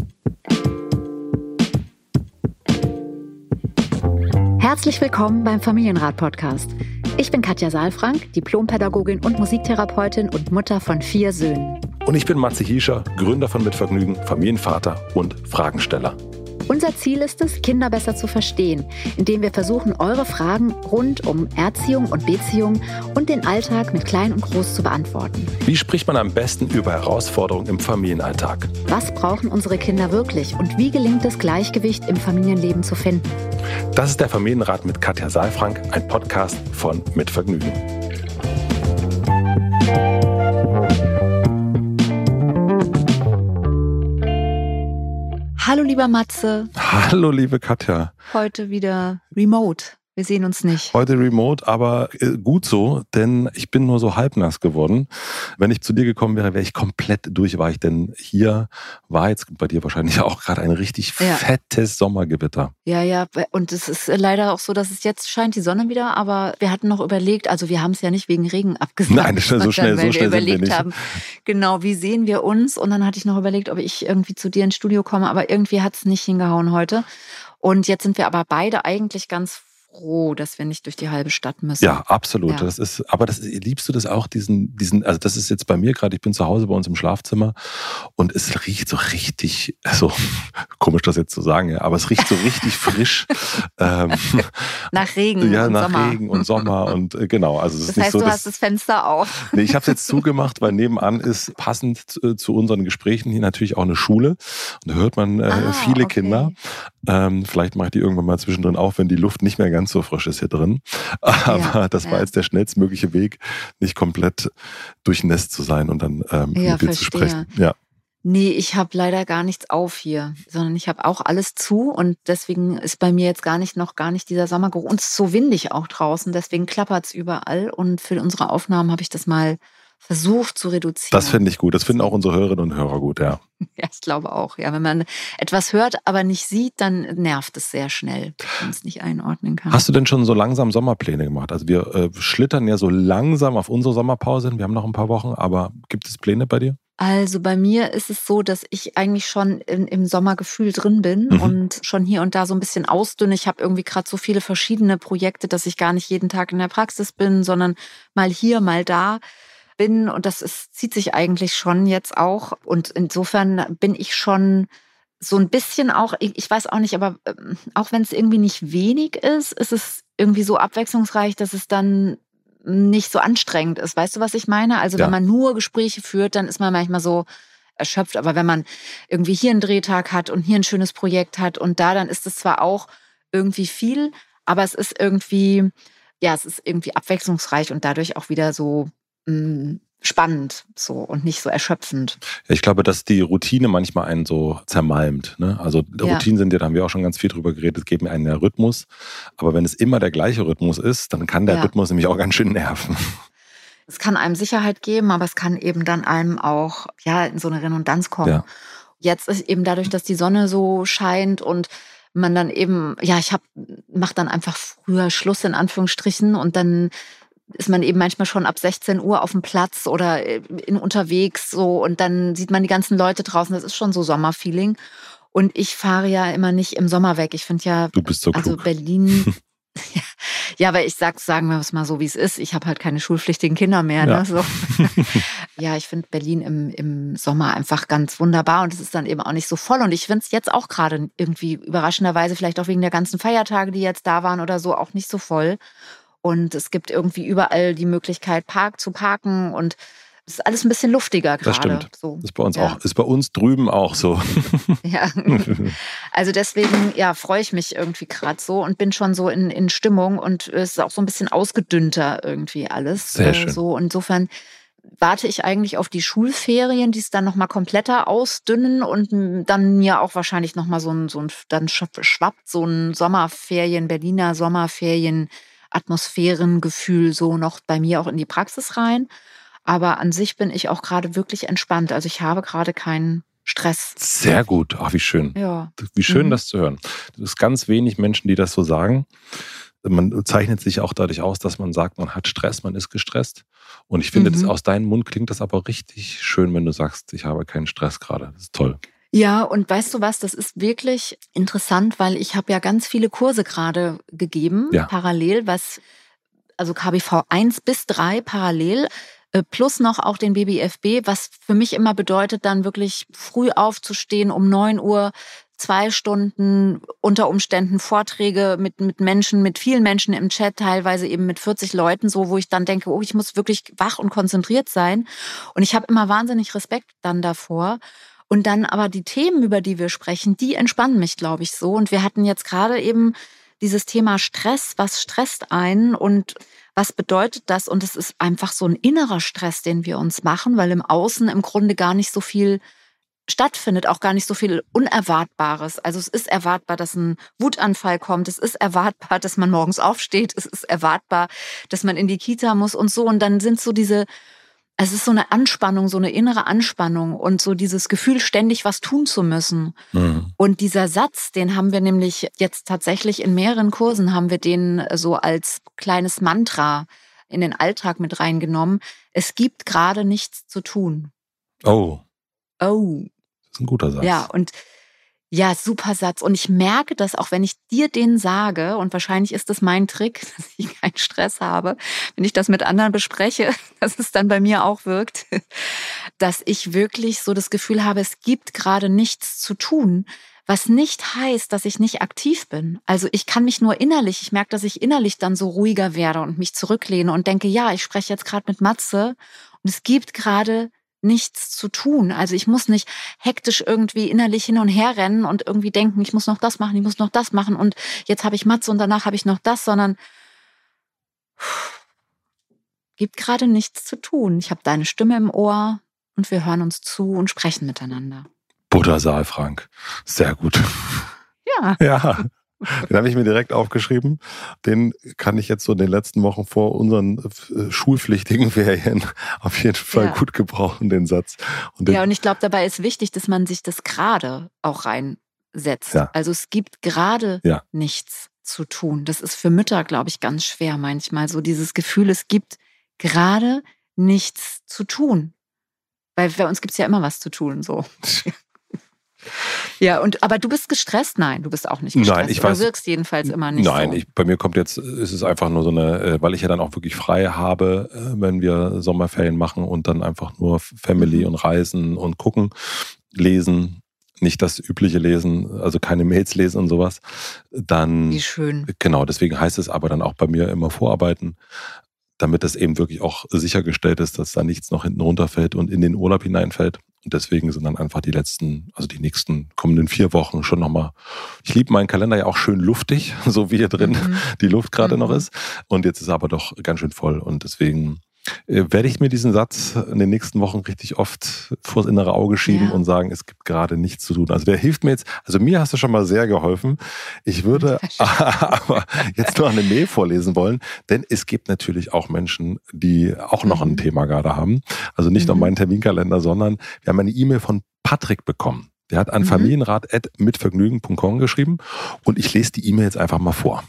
Herzlich willkommen beim Familienrat-Podcast. Ich bin Katja Saalfrank, Diplompädagogin und Musiktherapeutin und Mutter von 4 Söhnen. Und ich bin Matze Hiescher, Gründer von Mitvergnügen, Familienvater und Fragensteller. Unser Ziel ist es, Kinder besser zu verstehen, indem wir versuchen, eure Fragen rund um Erziehung und Beziehung und den Alltag mit Klein und Groß zu beantworten. Wie spricht man am besten über Herausforderungen im Familienalltag? Was brauchen unsere Kinder wirklich und wie gelingt es, Gleichgewicht im Familienleben zu finden? Das ist der Familienrat mit Katja Saalfrank, ein Podcast von Mitvergnügen. Hallo lieber Matze. Hallo liebe Katja. Heute wieder remote. Wir sehen uns nicht. Heute remote, aber gut so, denn ich bin nur so halbnass geworden. Wenn ich zu dir gekommen wäre, wäre ich komplett durchweich, denn hier war jetzt bei dir wahrscheinlich auch gerade ein richtig fettes Sommergewitter. Ja, und es ist leider auch so, dass es jetzt scheint die Sonne wieder, aber wir hatten noch überlegt, also wir haben es ja nicht wegen Regen abgesagt. Nein, so schnell sind wir nicht. Haben, genau, wie sehen wir uns? Und dann hatte ich noch überlegt, ob ich irgendwie zu dir ins Studio komme, aber irgendwie hat es nicht hingehauen heute. Und jetzt sind wir aber beide eigentlich ganz froh, dass wir nicht durch die halbe Stadt müssen. Ja, absolut. Ja. Liebst du das auch, also das ist jetzt bei mir gerade, ich bin zu Hause bei uns im Schlafzimmer und es riecht so richtig, also komisch das jetzt zu sagen, ja, aber es riecht so richtig frisch. Nach Regen ja, und nach Sommer. Regen und Sommer und genau. Also es das ist heißt, nicht so, du hast das Fenster auf. Nee, ich habe es jetzt zugemacht, weil nebenan ist passend zu unseren Gesprächen hier natürlich auch eine Schule und da hört man viele Kinder. Vielleicht mache ich die irgendwann mal zwischendrin auf, wenn die Luft nicht mehr ganz so frisch ist hier drin. Aber das war jetzt der schnellstmögliche Weg, nicht komplett durchnässt zu sein und dann mit dir zu sprechen. Ja. Nee, ich habe leider gar nichts auf hier, sondern ich habe auch alles zu und deswegen ist bei mir jetzt gar nicht dieser Sommergeruch. Und es ist so windig auch draußen, deswegen klappert's überall und für unsere Aufnahmen habe ich das mal versucht zu reduzieren. Das finde ich gut. Das finden auch unsere Hörerinnen und Hörer gut, ja. Ja, ich glaube auch. Ja, wenn man etwas hört, aber nicht sieht, dann nervt es sehr schnell, wenn man es nicht einordnen kann. Hast du denn schon so langsam Sommerpläne gemacht? Also wir schlittern ja so langsam auf unsere Sommerpause hin. Wir haben noch ein paar Wochen, aber gibt es Pläne bei dir? Also bei mir ist es so, dass ich eigentlich schon im Sommergefühl drin bin und schon hier und da so ein bisschen ausdünne. Ich habe irgendwie gerade so viele verschiedene Projekte, dass ich gar nicht jeden Tag in der Praxis bin, sondern mal hier, mal da bin und zieht sich eigentlich schon jetzt auch und insofern bin ich schon so ein bisschen auch, ich weiß auch nicht, aber auch wenn es irgendwie nicht wenig ist es irgendwie so abwechslungsreich, dass es dann nicht so anstrengend ist. Weißt du, was ich meine? Also wenn man nur Gespräche führt, dann ist man manchmal so erschöpft, aber wenn man irgendwie hier einen Drehtag hat und hier ein schönes Projekt hat und dann ist es zwar auch irgendwie viel, aber es ist irgendwie abwechslungsreich und dadurch auch wieder so spannend so und nicht so erschöpfend. Ich glaube, dass die Routine manchmal einen so zermalmt. Ne? Also Routinen sind ja, da haben wir auch schon ganz viel drüber geredet, geben einen der Rhythmus. Aber wenn es immer der gleiche Rhythmus ist, dann kann der Rhythmus nämlich auch ganz schön nerven. Es kann einem Sicherheit geben, aber es kann eben dann einem auch in so eine Redundanz kommen. Ja. Jetzt ist eben dadurch, dass die Sonne so scheint und man dann eben, mache dann einfach früher Schluss in Anführungsstrichen und dann ist man eben manchmal schon ab 16 Uhr auf dem Platz oder unterwegs so und dann sieht man die ganzen Leute draußen. Das ist schon so Sommerfeeling. Und ich fahre ja immer nicht im Sommer weg. Ich finde ja, du bist so klug. Also Berlin, aber sagen wir es mal so, wie es ist. Ich habe halt keine schulpflichtigen Kinder mehr. Ja, ne? So. Ja, ich finde Berlin im Sommer einfach ganz wunderbar und es ist dann eben auch nicht so voll. Und ich finde es jetzt auch gerade irgendwie überraschenderweise, vielleicht auch wegen der ganzen Feiertage, die jetzt da waren oder so, auch nicht so voll. Und es gibt irgendwie überall die Möglichkeit, zu parken und es ist alles ein bisschen luftiger gerade. Das stimmt. So. Ist bei uns auch. Ist bei uns drüben auch so. Ja. Also deswegen, freue ich mich irgendwie gerade so und bin schon so in Stimmung und es ist auch so ein bisschen ausgedünnter irgendwie alles. Sehr schön. So insofern warte ich eigentlich auf die Schulferien, die es dann nochmal kompletter ausdünnen und dann ja auch wahrscheinlich nochmal dann schwappt so ein Berliner Sommerferien Atmosphärengefühl so noch bei mir auch in die Praxis rein. Aber an sich bin ich auch gerade wirklich entspannt. Also ich habe gerade keinen Stress. Sehr gut. Ach, wie schön. Ja. Wie schön, das zu hören. Es ist ganz wenig Menschen, die das so sagen. Man zeichnet sich auch dadurch aus, dass man sagt, man hat Stress, man ist gestresst. Und ich finde, das aus deinem Mund klingt das aber richtig schön, wenn du sagst, ich habe keinen Stress gerade. Das ist toll. Ja, und weißt du was, das ist wirklich interessant, weil ich habe ja ganz viele Kurse gerade gegeben, parallel, also KBV 1 bis 3 parallel, plus noch auch den BBFB, was für mich immer bedeutet, dann wirklich früh aufzustehen, um 9 Uhr, 2 Stunden, unter Umständen Vorträge mit Menschen, mit vielen Menschen im Chat, teilweise eben mit 40 Leuten, so, wo ich dann denke, oh, ich muss wirklich wach und konzentriert sein. Und ich habe immer wahnsinnig Respekt dann davor. Und dann aber die Themen, über die wir sprechen, die entspannen mich, glaube ich, so. Und wir hatten jetzt gerade eben dieses Thema Stress. Was stresst einen und was bedeutet das? Und es ist einfach so ein innerer Stress, den wir uns machen, weil im Außen im Grunde gar nicht so viel stattfindet, auch gar nicht so viel Unerwartbares. Also es ist erwartbar, dass ein Wutanfall kommt. Es ist erwartbar, dass man morgens aufsteht. Es ist erwartbar, dass man in die Kita muss und so. Und dann sind so es ist so eine Anspannung, so eine innere Anspannung und so dieses Gefühl, ständig was tun zu müssen. Mhm. Und dieser Satz, den haben wir nämlich jetzt tatsächlich in mehreren Kursen, haben wir den so als kleines Mantra in den Alltag mit reingenommen. Es gibt gerade nichts zu tun. Oh. Das ist ein guter Satz. Ja, und ja, super Satz. Und ich merke das auch, wenn ich dir den sage, und wahrscheinlich ist das mein Trick, dass ich keinen Stress habe, wenn ich das mit anderen bespreche, dass es dann bei mir auch wirkt, dass ich wirklich so das Gefühl habe, es gibt gerade nichts zu tun, was nicht heißt, dass ich nicht aktiv bin. Also ich kann mich nur innerlich, ich merke, dass ich innerlich dann so ruhiger werde und mich zurücklehne und denke, ja, ich spreche jetzt gerade mit Matze und es gibt gerade nichts zu tun. Also ich muss nicht hektisch irgendwie innerlich hin und her rennen und irgendwie denken, ich muss noch das machen, ich muss noch das machen und jetzt habe ich Matze und danach habe ich noch das, sondern gibt gerade nichts zu tun. Ich habe deine Stimme im Ohr und wir hören uns zu und sprechen miteinander. Buttersaal, Frank. Sehr gut. Ja. Ja. Den habe ich mir direkt aufgeschrieben. Den kann ich jetzt so in den letzten Wochen vor unseren schulpflichtigen Ferien auf jeden Fall gut gebrauchen, den Satz. Und ich glaube, dabei ist wichtig, dass man sich das gerade auch reinsetzt. Ja. Also es gibt gerade nichts zu tun. Das ist für Mütter, glaube ich, ganz schwer manchmal. So dieses Gefühl, es gibt gerade nichts zu tun. Weil bei uns gibt es ja immer was zu tun, so. Ja, aber du bist gestresst? Nein, du bist auch nicht gestresst. Nein, ich weiß. Du wirkst jedenfalls immer nicht nein, so. Bei mir kommt jetzt, ist es einfach nur so eine, weil ich ja dann auch wirklich frei habe, wenn wir Sommerferien machen und dann einfach nur Family und Reisen und gucken, lesen, nicht das übliche Lesen, also keine Mails lesen und sowas. Dann, wie schön. Genau, deswegen heißt es aber dann auch bei mir immer vorarbeiten, damit das eben wirklich auch sichergestellt ist, dass da nichts noch hinten runterfällt und in den Urlaub hineinfällt. Und deswegen sind dann einfach die nächsten kommenden 4 Wochen schon nochmal, ich liebe meinen Kalender ja auch schön luftig, so wie hier drin die Luft gerade noch ist. Und jetzt ist er aber doch ganz schön voll. Und deswegen werde ich mir diesen Satz in den nächsten Wochen richtig oft vors innere Auge schieben und sagen, es gibt gerade nichts zu tun. Also der hilft mir jetzt, also mir hast du schon mal sehr geholfen. Ich würde aber jetzt nur eine Mail vorlesen wollen, denn es gibt natürlich auch Menschen, die auch noch ein Thema gerade haben. Also nicht nur meinen Terminkalender, sondern wir haben eine E-Mail von Patrick bekommen. Der hat an familienrat@mitvergnügen.com geschrieben und ich lese die E-Mail jetzt einfach mal vor.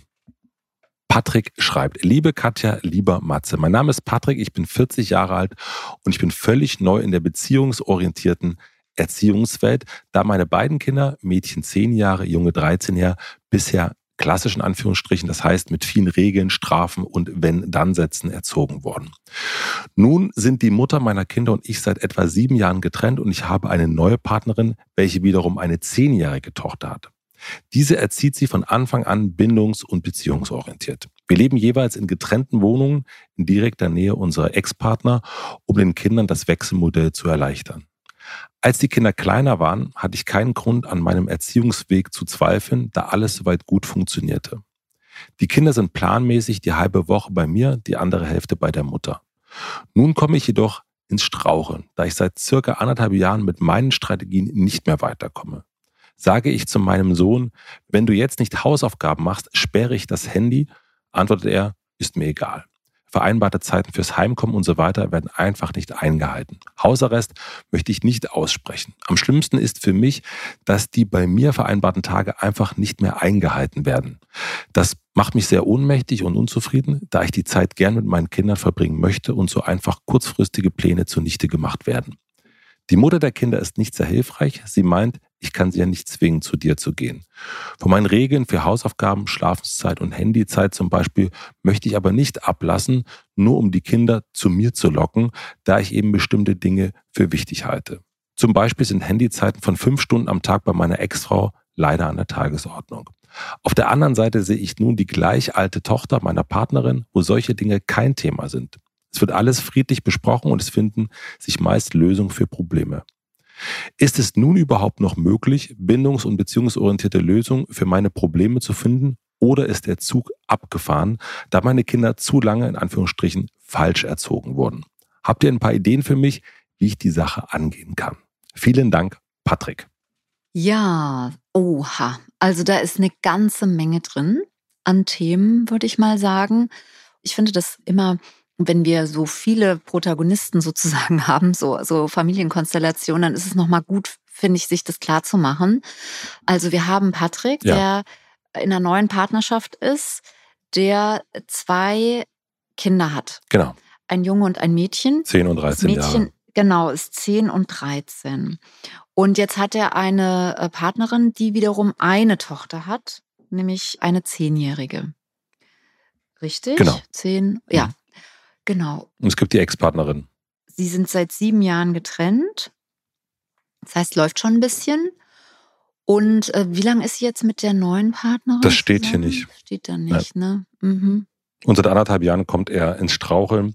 Patrick schreibt: Liebe Katja, lieber Matze, mein Name ist Patrick, ich bin 40 Jahre alt und ich bin völlig neu in der beziehungsorientierten Erziehungswelt, da meine beiden Kinder, Mädchen 10 Jahre, Junge 13 Jahre, bisher klassisch in Anführungsstrichen, das heißt mit vielen Regeln, Strafen und Wenn-Dann-Sätzen erzogen worden. Nun sind die Mutter meiner Kinder und ich seit etwa 7 Jahren getrennt und ich habe eine neue Partnerin, welche wiederum eine 10-jährige Tochter hat. Diese erzieht sie von Anfang an bindungs- und beziehungsorientiert. Wir leben jeweils in getrennten Wohnungen in direkter Nähe unserer Ex-Partner, um den Kindern das Wechselmodell zu erleichtern. Als die Kinder kleiner waren, hatte ich keinen Grund, an meinem Erziehungsweg zu zweifeln, da alles soweit gut funktionierte. Die Kinder sind planmäßig die halbe Woche bei mir, die andere Hälfte bei der Mutter. Nun komme ich jedoch ins Straucheln, da ich seit circa 1,5 Jahren mit meinen Strategien nicht mehr weiterkomme. Sage ich zu meinem Sohn, wenn du jetzt nicht Hausaufgaben machst, sperre ich das Handy, antwortet er, ist mir egal. Vereinbarte Zeiten fürs Heimkommen und so weiter werden einfach nicht eingehalten. Hausarrest möchte ich nicht aussprechen. Am schlimmsten ist für mich, dass die bei mir vereinbarten Tage einfach nicht mehr eingehalten werden. Das macht mich sehr ohnmächtig und unzufrieden, da ich die Zeit gern mit meinen Kindern verbringen möchte und so einfach kurzfristige Pläne zunichte gemacht werden. Die Mutter der Kinder ist nicht sehr hilfreich. Sie meint, ich kann sie ja nicht zwingen, zu dir zu gehen. Von meinen Regeln für Hausaufgaben, Schlafenszeit und Handyzeit zum Beispiel möchte ich aber nicht ablassen, nur um die Kinder zu mir zu locken, da ich eben bestimmte Dinge für wichtig halte. Zum Beispiel sind Handyzeiten von 5 Stunden am Tag bei meiner Ex-Frau leider an der Tagesordnung. Auf der anderen Seite sehe ich nun die gleich alte Tochter meiner Partnerin, wo solche Dinge kein Thema sind. Es wird alles friedlich besprochen und es finden sich meist Lösungen für Probleme. Ist es nun überhaupt noch möglich, bindungs- und beziehungsorientierte Lösungen für meine Probleme zu finden, oder ist der Zug abgefahren, da meine Kinder zu lange in Anführungsstrichen falsch erzogen wurden? Habt ihr ein paar Ideen für mich, wie ich die Sache angehen kann? Vielen Dank, Patrick. Ja, oha. Also da ist eine ganze Menge drin an Themen, würde ich mal sagen. Ich finde das immer, wenn wir so viele Protagonisten sozusagen haben, so Familienkonstellationen, dann ist es nochmal gut, finde ich, sich das klar zu machen. Also wir haben Patrick, der in einer neuen Partnerschaft ist, der 2 Kinder hat. Genau. Ein Junge und ein Mädchen. 10 und 13 das Mädchen, Jahre. Genau, ist 10 und 13. Und jetzt hat er eine Partnerin, die wiederum eine Tochter hat, nämlich eine 10-Jährige. Richtig? Genau. 10, ja, genau. Und es gibt die Ex-Partnerin. Sie sind seit 7 Jahren getrennt. Das heißt, läuft schon ein bisschen. Und wie lange ist sie jetzt mit der neuen Partnerin? Das steht hier nicht. Steht da nicht, ne? Mhm. Und seit 1,5 Jahren kommt er ins Straucheln,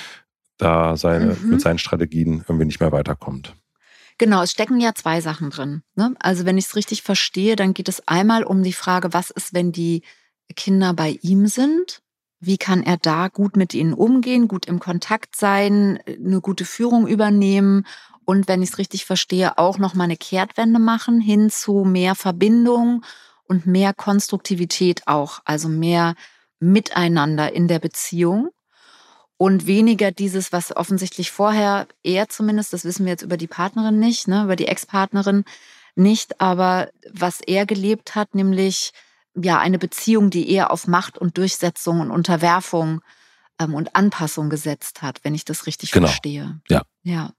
da mit seinen Strategien irgendwie nicht mehr weiterkommt. Genau, es stecken ja 2 Sachen drin, ne? Also wenn ich es richtig verstehe, dann geht es einmal um die Frage, was ist, wenn die Kinder bei ihm sind? Wie kann er da gut mit ihnen umgehen, gut im Kontakt sein, eine gute Führung übernehmen und, wenn ich es richtig verstehe, auch nochmal eine Kehrtwende machen hin zu mehr Verbindung und mehr Konstruktivität auch, also mehr Miteinander in der Beziehung. Und weniger dieses, was offensichtlich vorher, er zumindest, das wissen wir jetzt über die Partnerin nicht, ne, über die Ex-Partnerin nicht, aber was er gelebt hat, nämlich ja eine Beziehung, die eher auf Macht und Durchsetzung und Unterwerfung und Anpassung gesetzt hat, wenn ich das richtig verstehe. Ja.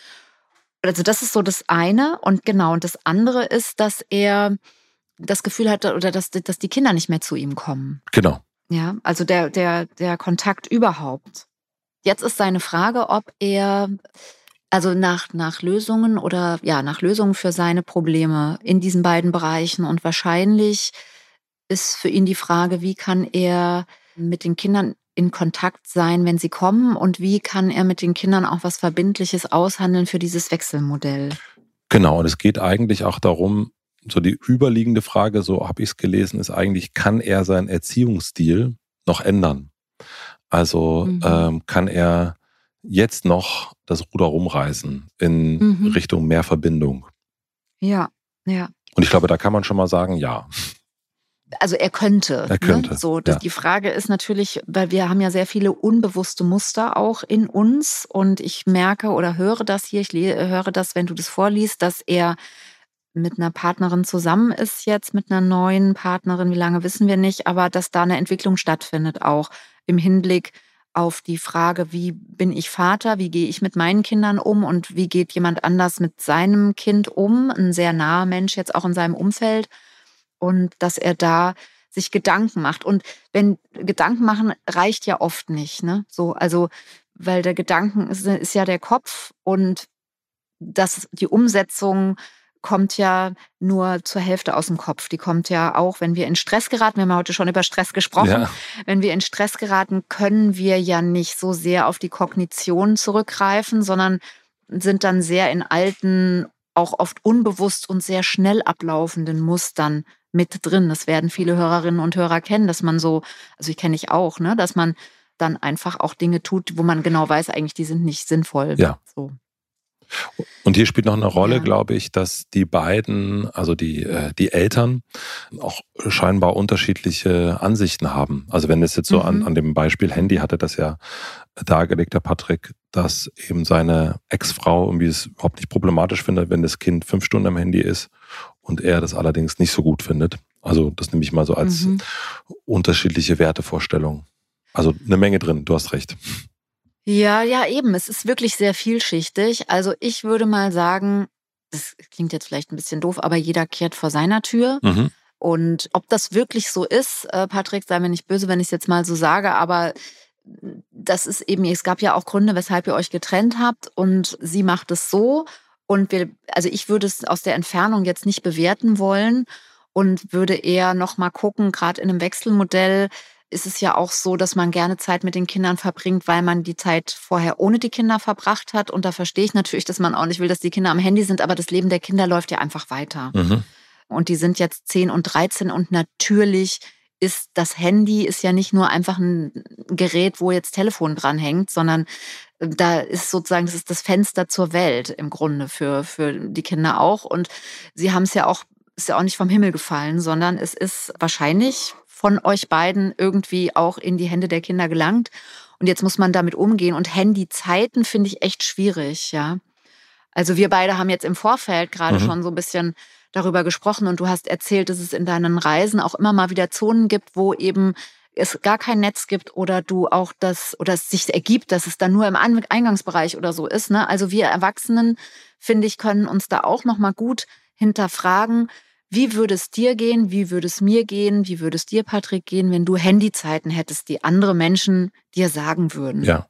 Also das ist so das eine und das andere ist, dass er das Gefühl hatte oder dass die Kinder nicht mehr zu ihm kommen. Genau. Ja, also der Kontakt überhaupt. Jetzt ist seine Frage, ob er also nach Lösungen oder nach Lösungen für seine Probleme in diesen beiden Bereichen, und wahrscheinlich ist für ihn die Frage, wie kann er mit den Kindern in Kontakt sein, wenn sie kommen, und wie kann er mit den Kindern auch was Verbindliches aushandeln für dieses Wechselmodell. Genau, und es geht eigentlich auch darum, so die überliegende Frage, so habe ich es gelesen, ist eigentlich, kann er seinen Erziehungsstil noch ändern? Also kann er jetzt noch das Ruder rumreißen in Richtung mehr Verbindung? Ja. Und ich glaube, da kann man schon mal sagen, ja. Also er könnte. Er könnte. Ne? So, die Frage ist natürlich, weil wir haben ja sehr viele unbewusste Muster auch in uns, und ich merke oder höre das hier, ich höre das, wenn du das vorliest, dass er mit einer Partnerin zusammen ist jetzt, mit einer neuen Partnerin, wie lange wissen wir nicht, aber dass da eine Entwicklung stattfindet, auch im Hinblick auf die Frage, wie bin ich Vater, wie gehe ich mit meinen Kindern um und wie geht jemand anders mit seinem Kind um, ein sehr naher Mensch jetzt auch in seinem Umfeld, und dass er da sich Gedanken macht. Und wenn Gedanken machen, reicht ja oft nicht, ne? So, also, weil der Gedanken ist ja der Kopf, und die Umsetzung kommt ja nur zur Hälfte aus dem Kopf. Die kommt ja auch, wenn wir in Stress geraten. Wir haben ja heute schon über Stress gesprochen. Ja. Wenn wir in Stress geraten, können wir ja nicht so sehr auf die Kognition zurückgreifen, sondern sind dann sehr in alten, auch oft unbewusst und sehr schnell ablaufenden Mustern mit drin. Das werden viele Hörerinnen und Hörer kennen, dass man so, also ich kenne ich auch, ne, dass man dann einfach auch Dinge tut, wo man genau weiß, eigentlich die sind nicht sinnvoll. Ja. So. Und hier spielt noch eine Rolle, glaube ich, dass die beiden, also die Eltern, auch scheinbar unterschiedliche Ansichten haben. Also wenn es jetzt so an dem Beispiel Handy hatte das ja dargelegt, der Patrick, dass eben seine Ex-Frau irgendwie es überhaupt nicht problematisch findet, wenn das Kind 5 Stunden am Handy ist, und er das allerdings nicht so gut findet. Also das nehme ich mal so als unterschiedliche Wertevorstellung. Also eine Menge drin, du hast recht. Ja, eben. Es ist wirklich sehr vielschichtig. Also ich würde mal sagen, das klingt jetzt vielleicht ein bisschen doof, aber jeder kehrt vor seiner Tür. Mhm. Und ob das wirklich so ist, Patrick, sei mir nicht böse, wenn ich es jetzt mal so sage, aber das ist eben, es gab ja auch Gründe, weshalb ihr euch getrennt habt und sie macht es so. Und also ich würde es aus der Entfernung jetzt nicht bewerten wollen und würde eher nochmal gucken, gerade in einem Wechselmodell ist es ja auch so, dass man gerne Zeit mit den Kindern verbringt, weil man die Zeit vorher ohne die Kinder verbracht hat. Und da verstehe ich natürlich, dass man auch nicht will, dass die Kinder am Handy sind, aber das Leben der Kinder läuft ja einfach weiter. Mhm. Und die sind jetzt 10 und 13 und natürlich ist das Handy ist ja nicht nur einfach ein Gerät, wo jetzt Telefon dran hängt, sondern da ist sozusagen, das ist das Fenster zur Welt im Grunde für die Kinder auch. Und sie haben es ja auch, ist ja auch nicht vom Himmel gefallen, sondern es ist wahrscheinlich von euch beiden irgendwie auch in die Hände der Kinder gelangt. Und jetzt muss man damit umgehen. Und Handyzeiten finde ich echt schwierig, ja. Also wir beide haben jetzt im Vorfeld gerade schon so ein bisschen darüber gesprochen und du hast erzählt, dass es in deinen Reisen auch immer mal wieder Zonen gibt, wo eben es gar kein Netz gibt oder du auch oder es sich ergibt, dass es dann nur im Eingangsbereich oder so ist, ne? Also wir Erwachsenen, finde ich, können uns da auch noch mal gut hinterfragen, wie würde es dir gehen, wie würde es mir gehen, wie würde es dir, Patrick, gehen, wenn du Handyzeiten hättest, die andere Menschen dir sagen würden. Ja.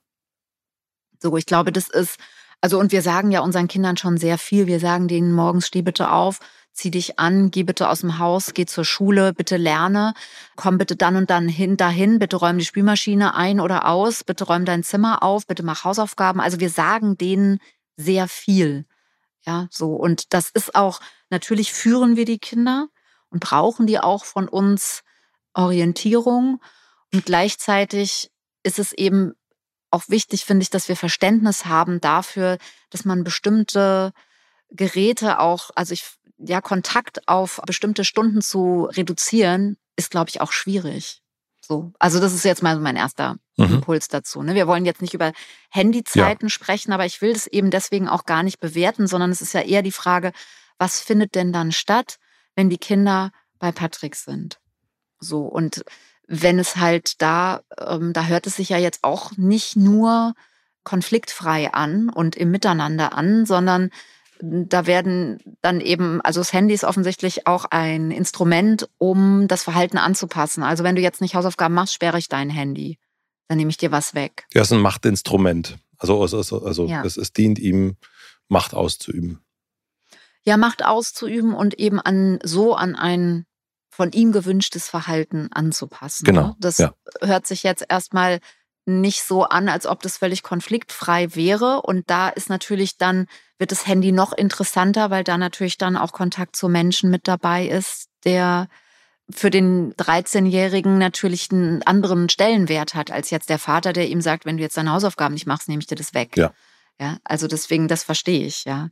So, ich glaube, das ist, also und wir sagen ja unseren Kindern schon sehr viel. Wir sagen denen morgens, steh bitte auf, zieh dich an, geh bitte aus dem Haus, geh zur Schule, bitte lerne, komm bitte dann und dann dahin, bitte räum die Spülmaschine ein oder aus, bitte räum dein Zimmer auf, bitte mach Hausaufgaben. Also wir sagen denen sehr viel. Ja, so. Und das ist auch, natürlich führen wir die Kinder und brauchen die auch von uns Orientierung. Und gleichzeitig ist es eben auch wichtig, finde ich, dass wir Verständnis haben dafür, dass man bestimmte Geräte auch, also Kontakt auf bestimmte Stunden zu reduzieren, ist, glaube ich, auch schwierig. So. Also das ist jetzt mal mein erster Impuls dazu. Ne? Wir wollen jetzt nicht über Handyzeiten sprechen, aber ich will das eben deswegen auch gar nicht bewerten, sondern es ist ja eher die Frage, was findet denn dann statt, wenn die Kinder bei Patrick sind? So, und wenn es halt da hört es sich ja jetzt auch nicht nur konfliktfrei an und im Miteinander an, sondern da werden dann eben, also das Handy ist offensichtlich auch ein Instrument, um das Verhalten anzupassen. Also wenn du jetzt nicht Hausaufgaben machst, sperre ich dein Handy. Dann nehme ich dir was weg. Ja, es ist ein Machtinstrument. Also es dient ihm, Macht auszuüben. Ja, Macht auszuüben und eben an ein von ihm gewünschtes Verhalten anzupassen. Genau. Ne? Das hört sich jetzt erstmal nicht so an, als ob das völlig konfliktfrei wäre. Und da ist natürlich dann, wird das Handy noch interessanter, weil da natürlich dann auch Kontakt zu Menschen mit dabei ist, der für den 13-Jährigen natürlich einen anderen Stellenwert hat, als jetzt der Vater, der ihm sagt, wenn du jetzt deine Hausaufgaben nicht machst, nehme ich dir das weg. Ja. Ja, also deswegen, das verstehe ich, ja.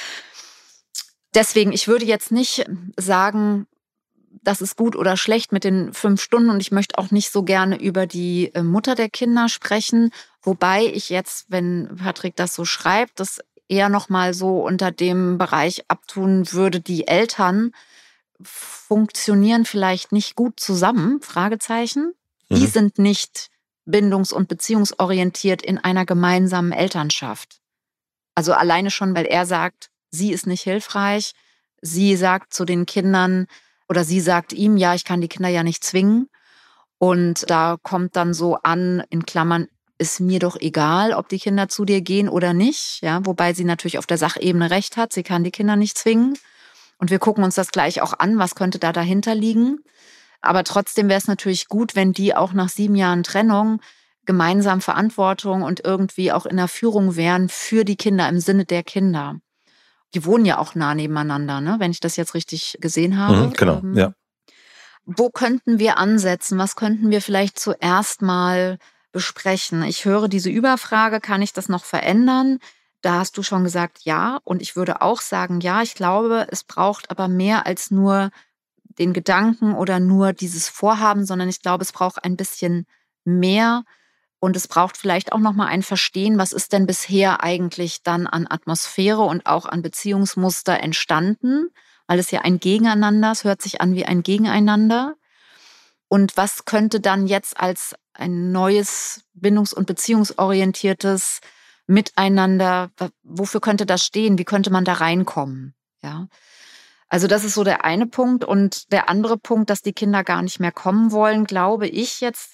Deswegen, ich würde jetzt nicht sagen, das ist gut oder schlecht mit den 5 Stunden und ich möchte auch nicht so gerne über die Mutter der Kinder sprechen, wobei ich jetzt, wenn Patrick das so schreibt, das eher nochmal so unter dem Bereich abtun würde, die Eltern funktionieren vielleicht nicht gut zusammen, Fragezeichen. Die sind nicht bindungs- und beziehungsorientiert in einer gemeinsamen Elternschaft. Also alleine schon, weil er sagt, sie ist nicht hilfreich, sie sagt zu den Kindern, oder sie sagt ihm, ja, ich kann die Kinder ja nicht zwingen. Und da kommt dann so an, in Klammern, ist mir doch egal, ob die Kinder zu dir gehen oder nicht. Ja, wobei sie natürlich auf der Sachebene recht hat, sie kann die Kinder nicht zwingen. Und wir gucken uns das gleich auch an, was könnte da dahinter liegen. Aber trotzdem wäre es natürlich gut, wenn die auch nach 7 Jahren Trennung gemeinsam Verantwortung und irgendwie auch in der Führung wären für die Kinder, im Sinne der Kinder. Die wohnen ja auch nah nebeneinander, ne? Wenn ich das jetzt richtig gesehen habe. Genau, ja. Wo könnten wir ansetzen? Was könnten wir vielleicht zuerst mal besprechen? Ich höre diese Überfrage, kann ich das noch verändern? Da hast du schon gesagt, ja. Und ich würde auch sagen, ja, ich glaube, es braucht aber mehr als nur den Gedanken oder nur dieses Vorhaben, sondern ich glaube, es braucht ein bisschen mehr. Und es braucht vielleicht auch nochmal ein Verstehen, was ist denn bisher eigentlich dann an Atmosphäre und auch an Beziehungsmuster entstanden, weil es ja ein Gegeneinander, es hört sich an wie ein Gegeneinander. Und was könnte dann jetzt als ein neues bindungs- und beziehungsorientiertes Miteinander, wofür könnte das stehen? Wie könnte man da reinkommen? Ja. Also das ist so der eine Punkt. Und der andere Punkt, dass die Kinder gar nicht mehr kommen wollen, glaube ich jetzt,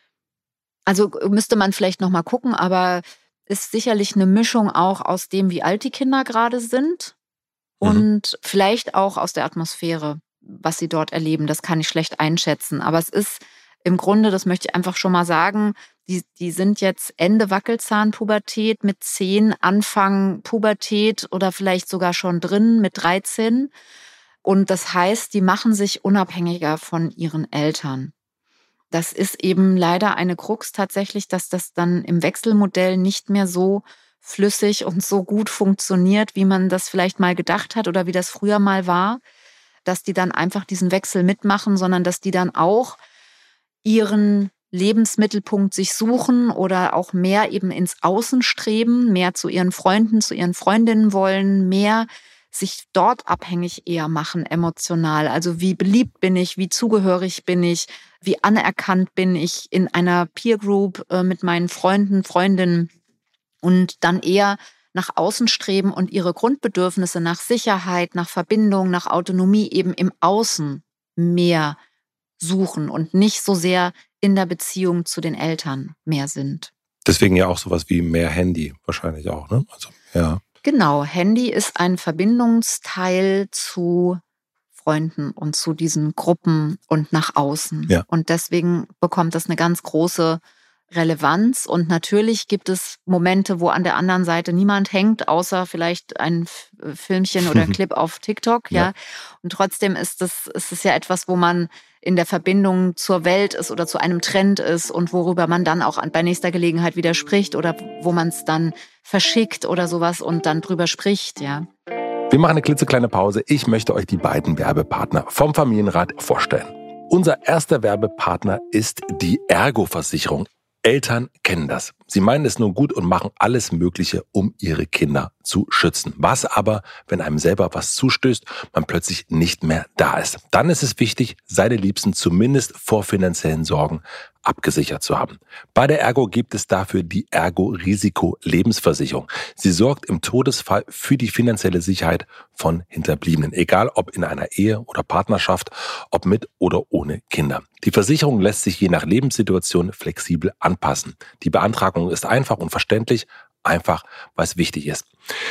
also müsste man vielleicht noch mal gucken, aber ist sicherlich eine Mischung auch aus dem, wie alt die Kinder gerade sind und vielleicht auch aus der Atmosphäre, was sie dort erleben. Das kann ich schlecht einschätzen. Aber es ist im Grunde, das möchte ich einfach schon mal sagen, die sind jetzt Ende Wackelzahnpubertät mit 10, Anfang Pubertät oder vielleicht sogar schon drin mit 13. Und das heißt, die machen sich unabhängiger von ihren Eltern. Das ist eben leider eine Krux tatsächlich, dass das dann im Wechselmodell nicht mehr so flüssig und so gut funktioniert, wie man das vielleicht mal gedacht hat oder wie das früher mal war, dass die dann einfach diesen Wechsel mitmachen, sondern dass die dann auch ihren Lebensmittelpunkt sich suchen oder auch mehr eben ins Außen streben, mehr zu ihren Freunden, zu ihren Freundinnen wollen, mehr sich dort abhängig eher machen emotional. Also wie beliebt bin ich, wie zugehörig bin ich, wie anerkannt bin ich in einer Peer Group mit meinen Freunden, Freundinnen und dann eher nach außen streben und ihre Grundbedürfnisse nach Sicherheit, nach Verbindung, nach Autonomie eben im Außen mehr suchen und nicht so sehr in der Beziehung zu den Eltern mehr sind. Deswegen ja auch sowas wie mehr Handy wahrscheinlich auch, ne? Also, ja. Genau, Handy ist ein Verbindungsteil zu Freunden und zu diesen Gruppen und nach außen. Ja. Und deswegen bekommt das eine ganz große Relevanz. Und natürlich gibt es Momente, wo an der anderen Seite niemand hängt, außer vielleicht ein Filmchen oder Clip auf TikTok. Ja. Und trotzdem ist es ja etwas, wo man in der Verbindung zur Welt ist oder zu einem Trend ist und worüber man dann auch bei nächster Gelegenheit wieder spricht oder wo man es dann verschickt oder sowas und dann drüber spricht, ja. Wir machen eine klitzekleine Pause. Ich möchte euch die beiden Werbepartner vom Familienrat vorstellen. Unser erster Werbepartner ist die Ergo-Versicherung. Eltern kennen das. Sie meinen es nur gut und machen alles Mögliche, um ihre Kinder zu schützen. Was aber, wenn einem selber was zustößt, man plötzlich nicht mehr da ist? Dann ist es wichtig, seine Liebsten zumindest vor finanziellen Sorgen abgesichert zu haben. Bei der Ergo gibt es dafür die Ergo-Risiko-Lebensversicherung. Sie sorgt im Todesfall für die finanzielle Sicherheit von Hinterbliebenen, egal ob in einer Ehe oder Partnerschaft, ob mit oder ohne Kinder. Die Versicherung lässt sich je nach Lebenssituation flexibel anpassen. Die Beantragung ist einfach und verständlich, einfach, weil es wichtig ist.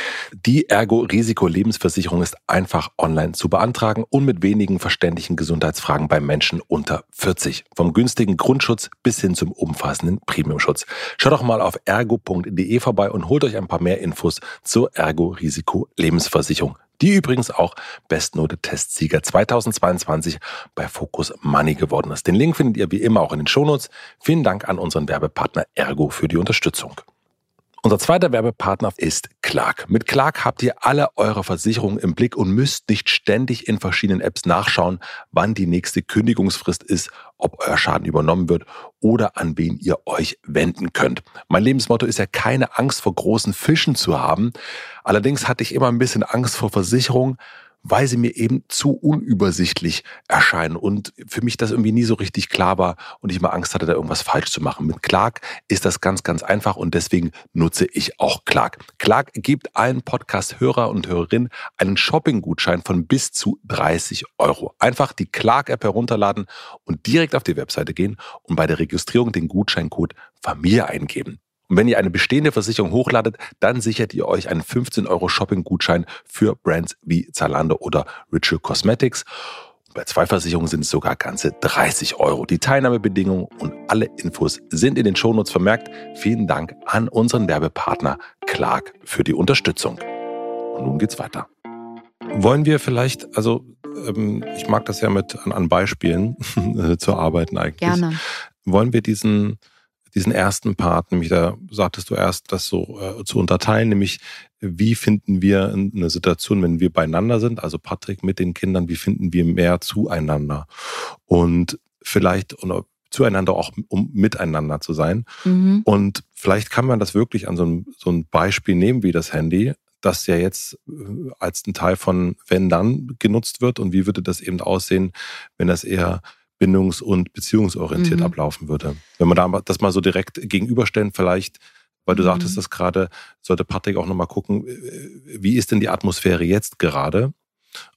Die Ergo-Risiko-Lebensversicherung ist einfach online zu beantragen und mit wenigen verständlichen Gesundheitsfragen bei Menschen unter 40. Vom günstigen Grundschutz bis hin zum umfassenden Premiumschutz. Schaut doch mal auf ergo.de vorbei und holt euch ein paar mehr Infos zur Ergo-Risiko-Lebensversicherung. Die übrigens auch Bestnote-Testsieger 2022 bei Focus Money geworden ist. Den Link findet ihr wie immer auch in den Shownotes. Vielen Dank an unseren Werbepartner Ergo für die Unterstützung. Unser zweiter Werbepartner ist Clark. Mit Clark habt ihr alle eure Versicherungen im Blick und müsst nicht ständig in verschiedenen Apps nachschauen, wann die nächste Kündigungsfrist ist, ob euer Schaden übernommen wird oder an wen ihr euch wenden könnt. Mein Lebensmotto ist ja, keine Angst vor großen Fischen zu haben. Allerdings hatte ich immer ein bisschen Angst vor Versicherungen, weil sie mir eben zu unübersichtlich erscheinen und für mich das irgendwie nie so richtig klar war und ich immer Angst hatte, da irgendwas falsch zu machen. Mit Clark ist das ganz, ganz einfach und deswegen nutze ich auch Clark. Clark gibt allen Podcast-Hörer und Hörerinnen einen Shopping-Gutschein von bis zu 30 €. Einfach die Clark-App herunterladen und direkt auf die Webseite gehen und bei der Registrierung den Gutscheincode Familie eingeben. Und wenn ihr eine bestehende Versicherung hochladet, dann sichert ihr euch einen 15 € Shopping-Gutschein für Brands wie Zalando oder Ritual Cosmetics. Bei 2 Versicherungen sind es sogar ganze 30 €. Die Teilnahmebedingungen und alle Infos sind in den Shownotes vermerkt. Vielen Dank an unseren Werbepartner Clark für die Unterstützung. Und nun geht's weiter. Wollen wir vielleicht, also ich mag das ja an Beispielen zu arbeiten eigentlich. Gerne. Wollen wir diesen ersten Part, nämlich da sagtest du erst, das so zu unterteilen, nämlich wie finden wir eine Situation, wenn wir beieinander sind, also Patrick mit den Kindern, wie finden wir mehr zueinander und vielleicht zueinander auch, um miteinander zu sein. Mhm. Und vielleicht kann man das wirklich an so ein Beispiel nehmen wie das Handy, das ja jetzt als ein Teil von wenn dann genutzt wird und wie würde das eben aussehen, wenn das eher bindungs- und beziehungsorientiert ablaufen würde. Wenn man das mal so direkt gegenüberstellen, vielleicht, weil du sagtest das gerade, sollte Patrick auch nochmal gucken, wie ist denn die Atmosphäre jetzt gerade?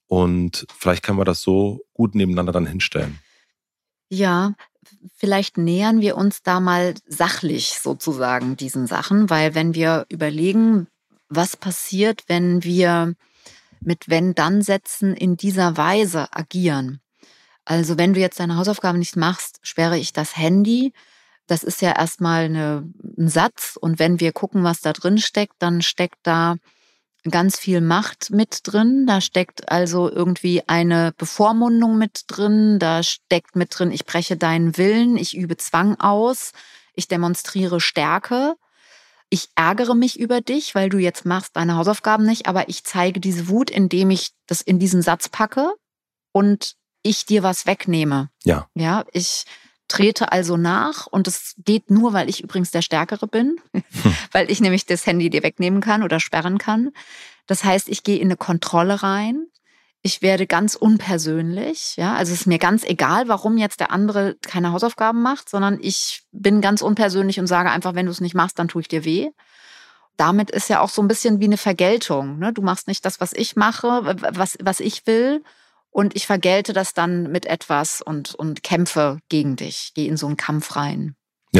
Und vielleicht können wir das so gut nebeneinander dann hinstellen. Ja, vielleicht nähern wir uns da mal sachlich sozusagen diesen Sachen, weil wenn wir überlegen, was passiert, wenn wir mit Wenn-Dann-Sätzen in dieser Weise agieren. Also wenn du jetzt deine Hausaufgaben nicht machst, sperre ich das Handy. Das ist ja erstmal ein Satz. Und wenn wir gucken, was da drin steckt, dann steckt da ganz viel Macht mit drin. Da steckt also irgendwie eine Bevormundung mit drin. Da steckt mit drin, ich breche deinen Willen, ich übe Zwang aus, ich demonstriere Stärke. Ich ärgere mich über dich, weil du jetzt machst deine Hausaufgaben nicht, aber ich zeige diese Wut, indem ich das in diesen Satz packe und ich dir was wegnehme. Ja. Ja, ich trete also nach und es geht nur, weil ich übrigens der Stärkere bin, weil ich nämlich das Handy dir wegnehmen kann oder sperren kann. Das heißt, ich gehe in eine Kontrolle rein. Ich werde ganz unpersönlich. Ja, also es ist mir ganz egal, warum jetzt der andere keine Hausaufgaben macht, sondern ich bin ganz unpersönlich und sage einfach, wenn du es nicht machst, dann tue ich dir weh. Damit ist ja auch so ein bisschen wie eine Vergeltung. Ne? Du machst nicht das, was ich mache, was ich will. Und ich vergelte das dann mit etwas und kämpfe gegen dich, gehe in so einen Kampf rein. Ja.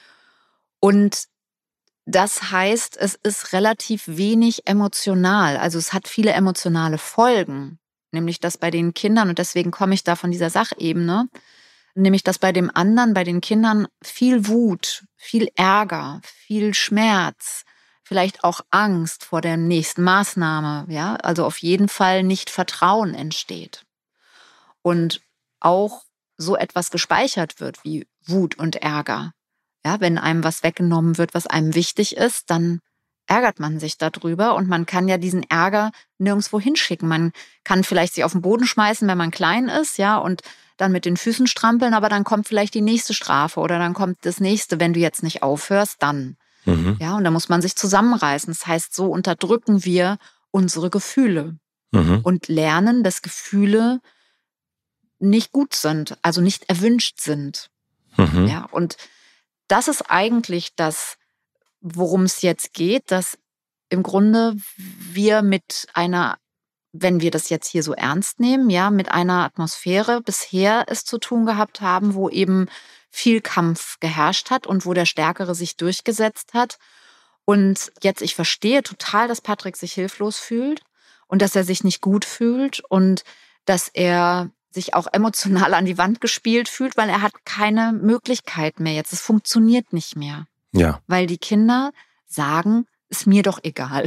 Und das heißt, es ist relativ wenig emotional. Also es hat viele emotionale Folgen. Nämlich dass bei den Kindern, und deswegen komme ich da von dieser Sachebene, nämlich dass bei dem anderen, bei den Kindern viel Wut, viel Ärger, viel Schmerz, vielleicht auch Angst vor der nächsten Maßnahme, ja, also auf jeden Fall nicht Vertrauen entsteht. Und auch so etwas gespeichert wird wie Wut und Ärger. Ja, wenn einem was weggenommen wird, was einem wichtig ist, dann ärgert man sich darüber und man kann ja diesen Ärger nirgendwo hinschicken. Man kann vielleicht sich auf den Boden schmeißen, wenn man klein ist, ja, und dann mit den Füßen strampeln, aber dann kommt vielleicht die nächste Strafe oder dann kommt das nächste, wenn du jetzt nicht aufhörst, dann. Ja, und da muss man sich zusammenreißen. Das heißt, so unterdrücken wir unsere Gefühle und lernen, dass Gefühle nicht gut sind, also nicht erwünscht sind. Ja, und das ist eigentlich das, worum es jetzt geht, dass im Grunde wir mit einer, wenn wir das jetzt hier so ernst nehmen, ja, mit einer Atmosphäre bisher es zu tun gehabt haben, wo eben viel Kampf geherrscht hat und wo der Stärkere sich durchgesetzt hat. Und jetzt, ich verstehe total, dass Patrick sich hilflos fühlt und dass er sich nicht gut fühlt und dass er sich auch emotional an die Wand gespielt fühlt, weil er hat keine Möglichkeit mehr jetzt. Es funktioniert nicht mehr. Ja. Weil die Kinder sagen, ist mir doch egal.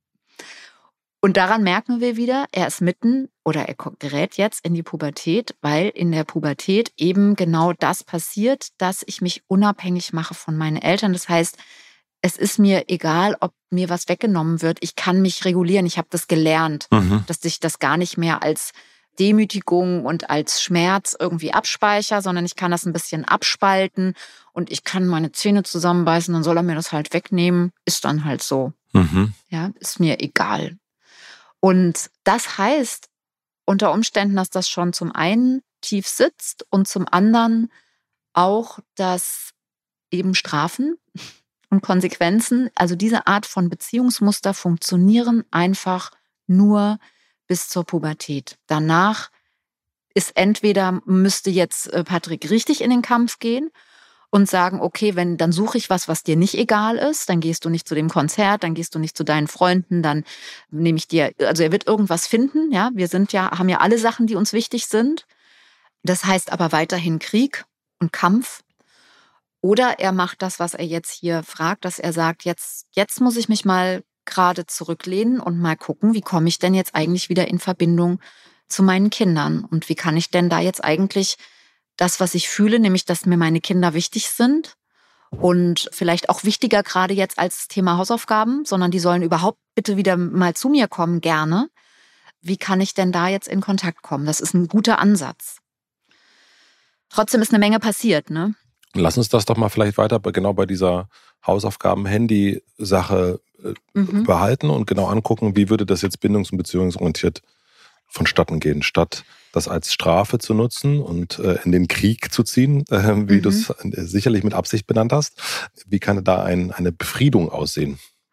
Und daran merken wir wieder, er ist mitten oder er gerät jetzt in die Pubertät, weil in der Pubertät eben genau das passiert, dass ich mich unabhängig mache von meinen Eltern. Das heißt, es ist mir egal, ob mir was weggenommen wird. Ich kann mich regulieren. Ich habe das gelernt, dass ich das gar nicht mehr als Demütigung und als Schmerz irgendwie abspeichere, sondern ich kann das ein bisschen abspalten und ich kann meine Zähne zusammenbeißen, dann soll er mir das halt wegnehmen. Ist dann halt so. Ja, ist mir egal. Und das heißt unter Umständen, dass das schon zum einen tief sitzt und zum anderen auch, dass eben Strafen und Konsequenzen, also diese Art von Beziehungsmuster funktionieren einfach nur bis zur Pubertät. Danach ist entweder, müsste jetzt Patrick richtig in den Kampf gehen und sagen, okay, dann suche ich was dir nicht egal ist, dann gehst du nicht zu dem Konzert, dann gehst du nicht zu deinen Freunden, dann nehme ich dir, also er wird irgendwas finden, ja, haben ja alle Sachen, die uns wichtig sind. Das heißt aber weiterhin Krieg und Kampf. Oder er macht das, was er jetzt hier fragt, dass er sagt, jetzt muss ich mich mal gerade zurücklehnen und mal gucken, wie komme ich denn jetzt eigentlich wieder in Verbindung zu meinen Kindern und wie kann ich denn da jetzt eigentlich das, was ich fühle, nämlich, dass mir meine Kinder wichtig sind und vielleicht auch wichtiger gerade jetzt als das Thema Hausaufgaben, sondern die sollen überhaupt bitte wieder mal zu mir kommen, gerne. Wie kann ich denn da jetzt in Kontakt kommen? Das ist ein guter Ansatz. Trotzdem ist eine Menge passiert, ne? Lass uns das doch mal vielleicht weiter genau bei dieser Hausaufgaben-Handy-Sache behalten und genau angucken, wie würde das jetzt bindungs- und beziehungsorientiert vonstatten gehen, statt das als Strafe zu nutzen und in den Krieg zu ziehen, wie du es sicherlich mit Absicht benannt hast. Wie kann da eine Befriedung aussehen?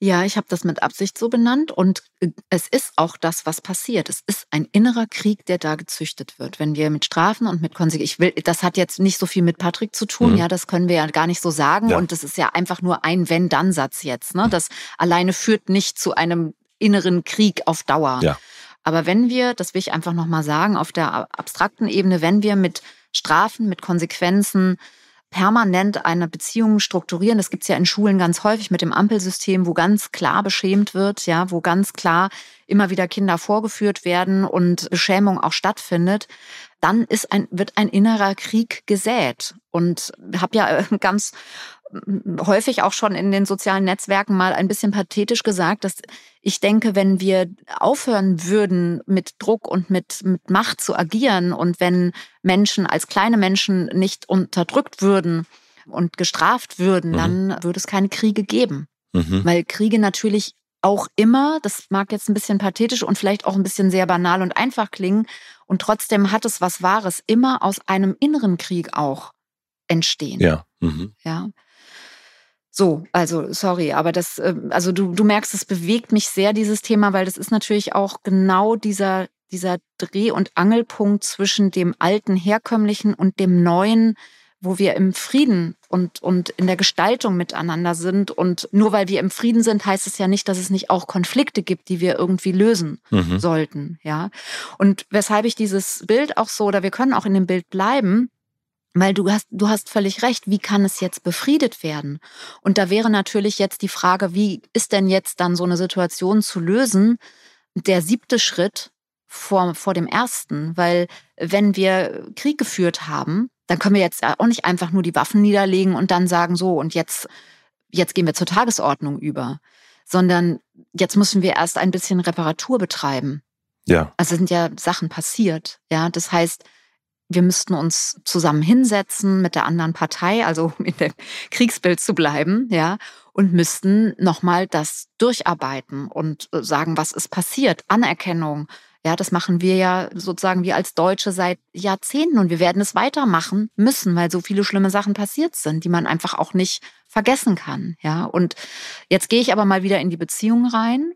Ja, ich habe das mit Absicht so benannt und es ist auch das, was passiert. Es ist ein innerer Krieg, der da gezüchtet wird. Wenn wir mit Strafen und mit Konsequenzen, das hat jetzt nicht so viel mit Patrick zu tun, ja, das können wir ja gar nicht so sagen und das ist ja einfach nur ein Wenn-Dann-Satz jetzt, ne? Das alleine führt nicht zu einem inneren Krieg auf Dauer. Ja. Aber wenn wir, das will ich einfach nochmal sagen, auf der abstrakten Ebene, wenn wir mit Strafen, mit Konsequenzen permanent eine Beziehung strukturieren. Das gibt's ja in Schulen ganz häufig mit dem Ampelsystem, wo ganz klar beschämt wird, ja, wo ganz klar immer wieder Kinder vorgeführt werden und Beschämung auch stattfindet. Dann wird ein innerer Krieg gesät. Und habe ja ganz häufig auch schon in den sozialen Netzwerken mal ein bisschen pathetisch gesagt, dass ich denke, wenn wir aufhören würden, mit Druck und mit Macht zu agieren und wenn Menschen als kleine Menschen nicht unterdrückt würden und gestraft würden, dann würde es keine Kriege geben. Weil Kriege natürlich auch immer, das mag jetzt ein bisschen pathetisch und vielleicht auch ein bisschen sehr banal und einfach klingen, und trotzdem hat es was Wahres, immer aus einem inneren Krieg auch entstehen. Ja. Ja. So, also sorry, aber das, also du merkst, es bewegt mich sehr, dieses Thema, weil das ist natürlich auch genau dieser Dreh- und Angelpunkt zwischen dem alten, herkömmlichen und dem neuen, wo wir im Frieden und in der Gestaltung miteinander sind. Und nur weil wir im Frieden sind, heißt es ja nicht, dass es nicht auch Konflikte gibt, die wir irgendwie lösen sollten. Ja. Und weshalb ich dieses Bild auch so, oder wir können auch in dem Bild bleiben, weil du hast völlig recht, wie kann es jetzt befriedet werden? Und da wäre natürlich jetzt die Frage, wie ist denn jetzt dann so eine Situation zu lösen? Der 7. Schritt vor dem ersten, weil wenn wir Krieg geführt haben, dann können wir jetzt auch nicht einfach nur die Waffen niederlegen und dann sagen, so, und jetzt gehen wir zur Tagesordnung über, sondern jetzt müssen wir erst ein bisschen Reparatur betreiben. Ja. Also sind ja Sachen passiert, ja, das heißt, wir müssten uns zusammen hinsetzen mit der anderen Partei, also in dem Kriegsbild zu bleiben, ja, und müssten nochmal das durcharbeiten und sagen, was ist passiert, Anerkennung. Ja, das machen wir ja sozusagen wir als Deutsche seit Jahrzehnten und wir werden es weitermachen müssen, weil so viele schlimme Sachen passiert sind, die man einfach auch nicht vergessen kann, ja. Und jetzt gehe ich aber mal wieder in die Beziehung rein,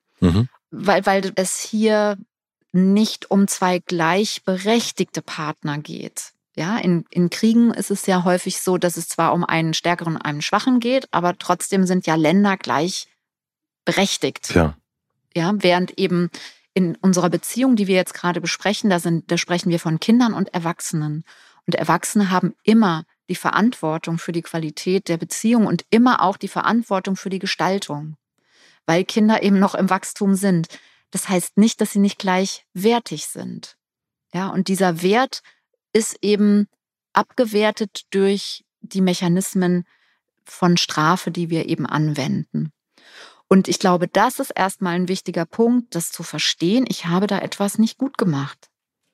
weil es hier nicht um zwei gleichberechtigte Partner geht. Ja, in Kriegen ist es ja häufig so, dass es zwar um einen Stärkeren und einen Schwachen geht, aber trotzdem sind ja Länder gleichberechtigt. Ja. Ja, während eben in unserer Beziehung, die wir jetzt gerade besprechen, da sprechen wir von Kindern und Erwachsenen. Und Erwachsene haben immer die Verantwortung für die Qualität der Beziehung und immer auch die Verantwortung für die Gestaltung, weil Kinder eben noch im Wachstum sind. Das heißt nicht, dass sie nicht gleichwertig sind. Ja, und dieser Wert ist eben abgewertet durch die Mechanismen von Strafe, die wir eben anwenden. Und ich glaube, das ist erstmal ein wichtiger Punkt, das zu verstehen. Ich habe da etwas nicht gut gemacht.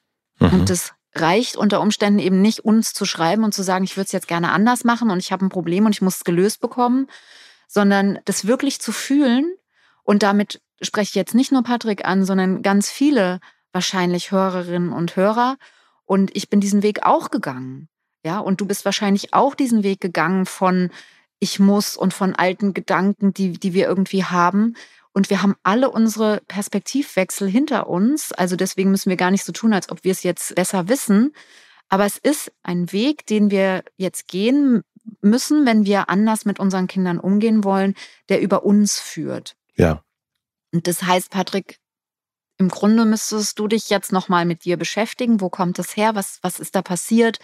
Und das reicht unter Umständen eben nicht, uns zu schreiben und zu sagen, ich würde es jetzt gerne anders machen und ich habe ein Problem und ich muss es gelöst bekommen, sondern das wirklich zu fühlen. Und damit spreche ich jetzt nicht nur Patrick an, sondern ganz viele wahrscheinlich Hörerinnen und Hörer. Und ich bin diesen Weg auch gegangen. Ja, und du bist wahrscheinlich auch diesen Weg gegangen von ich muss und von alten Gedanken, die wir irgendwie haben. Und wir haben alle unsere Perspektivwechsel hinter uns. Also deswegen müssen wir gar nicht so tun, als ob wir es jetzt besser wissen. Aber es ist ein Weg, den wir jetzt gehen müssen, wenn wir anders mit unseren Kindern umgehen wollen, der über uns führt. Ja. Und das heißt, Patrick, im Grunde müsstest du dich jetzt nochmal mit dir beschäftigen. Wo kommt das her? Was ist da passiert?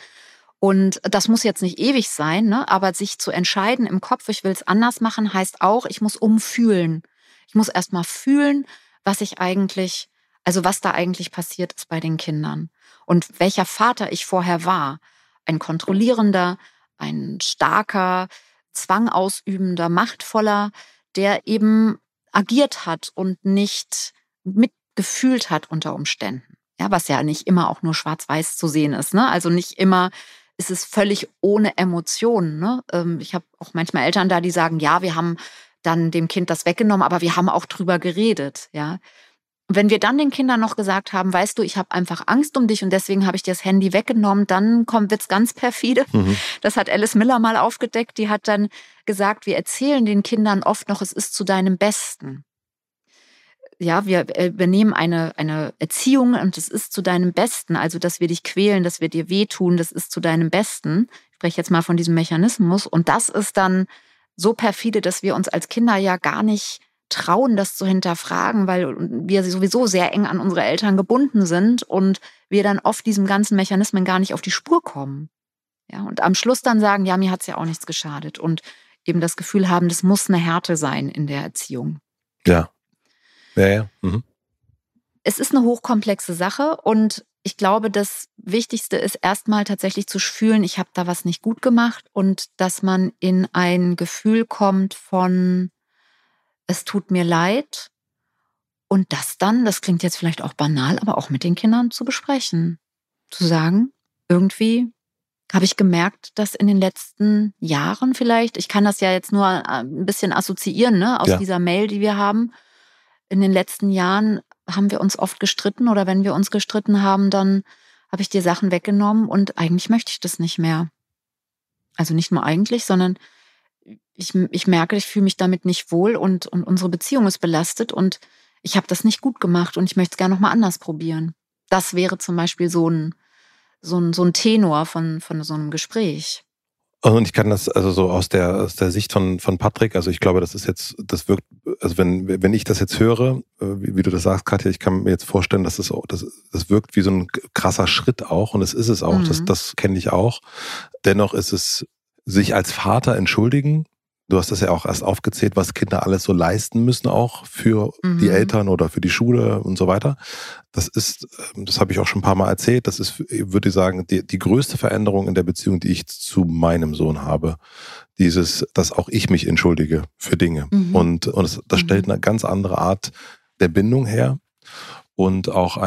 Und das muss jetzt nicht ewig sein, ne? Aber sich zu entscheiden im Kopf, ich will es anders machen, heißt auch, ich muss umfühlen. Ich muss erst mal fühlen, was da eigentlich passiert ist bei den Kindern. Und welcher Vater ich vorher war. Ein kontrollierender, ein starker, zwangausübender, machtvoller, der eben agiert hat und nicht mitgefühlt hat unter Umständen. Ja, was ja nicht immer auch nur schwarz-weiß zu sehen ist, ne? Also nicht immer ist es völlig ohne Emotionen, ne? Ich habe auch manchmal Eltern da, die sagen, ja, wir haben dann dem Kind das weggenommen, aber wir haben auch drüber geredet, ja. Wenn wir dann den Kindern noch gesagt haben, weißt du, ich habe einfach Angst um dich und deswegen habe ich dir das Handy weggenommen, dann wird's ganz perfide. Das hat Alice Miller mal aufgedeckt. Die hat dann gesagt, wir erzählen den Kindern oft noch, es ist zu deinem Besten. Ja, wir nehmen eine Erziehung und es ist zu deinem Besten. Also, dass wir dich quälen, dass wir dir wehtun, das ist zu deinem Besten. Ich spreche jetzt mal von diesem Mechanismus. Und das ist dann so perfide, dass wir uns als Kinder ja gar nicht trauen, das zu hinterfragen, weil wir sowieso sehr eng an unsere Eltern gebunden sind und wir dann oft diesem ganzen Mechanismen gar nicht auf die Spur kommen. Ja, und am Schluss dann sagen, ja, mir hat's ja auch nichts geschadet und eben das Gefühl haben, das muss eine Härte sein in der Erziehung. Ja. Ja. Mhm. Es ist eine hochkomplexe Sache und ich glaube, das Wichtigste ist erstmal tatsächlich zu fühlen, ich habe da was nicht gut gemacht und dass man in ein Gefühl kommt von es tut mir leid und das dann, das klingt jetzt vielleicht auch banal, aber auch mit den Kindern zu besprechen. Zu sagen, irgendwie habe ich gemerkt, dass in den letzten Jahren vielleicht, ich kann das ja jetzt nur ein bisschen assoziieren, ne, aus dieser Mail, die wir haben. In den letzten Jahren haben wir uns oft gestritten oder wenn wir uns gestritten haben, dann habe ich dir Sachen weggenommen und eigentlich möchte ich das nicht mehr. Also nicht nur eigentlich, sondern ich merke, ich fühle mich damit nicht wohl und unsere Beziehung ist belastet und ich habe das nicht gut gemacht und ich möchte es gerne nochmal anders probieren. Das wäre zum Beispiel so ein Tenor von so einem Gespräch. Und ich kann das also so aus der Sicht von Patrick, also ich glaube, das wirkt, also wenn ich das jetzt höre, wie du das sagst, Katja, ich kann mir jetzt vorstellen, dass das wirkt wie so ein krasser Schritt auch und es ist es auch, das kenne ich auch. Dennoch ist es sich als Vater entschuldigen. Du hast das ja auch erst aufgezählt, was Kinder alles so leisten müssen, auch für die Eltern oder für die Schule und so weiter. Das habe ich auch schon ein paar Mal erzählt, das ist, würde ich sagen, die größte Veränderung in der Beziehung, die ich zu meinem Sohn habe. Dass auch ich mich entschuldige für Dinge. Und das stellt eine ganz andere Art der Bindung her und auch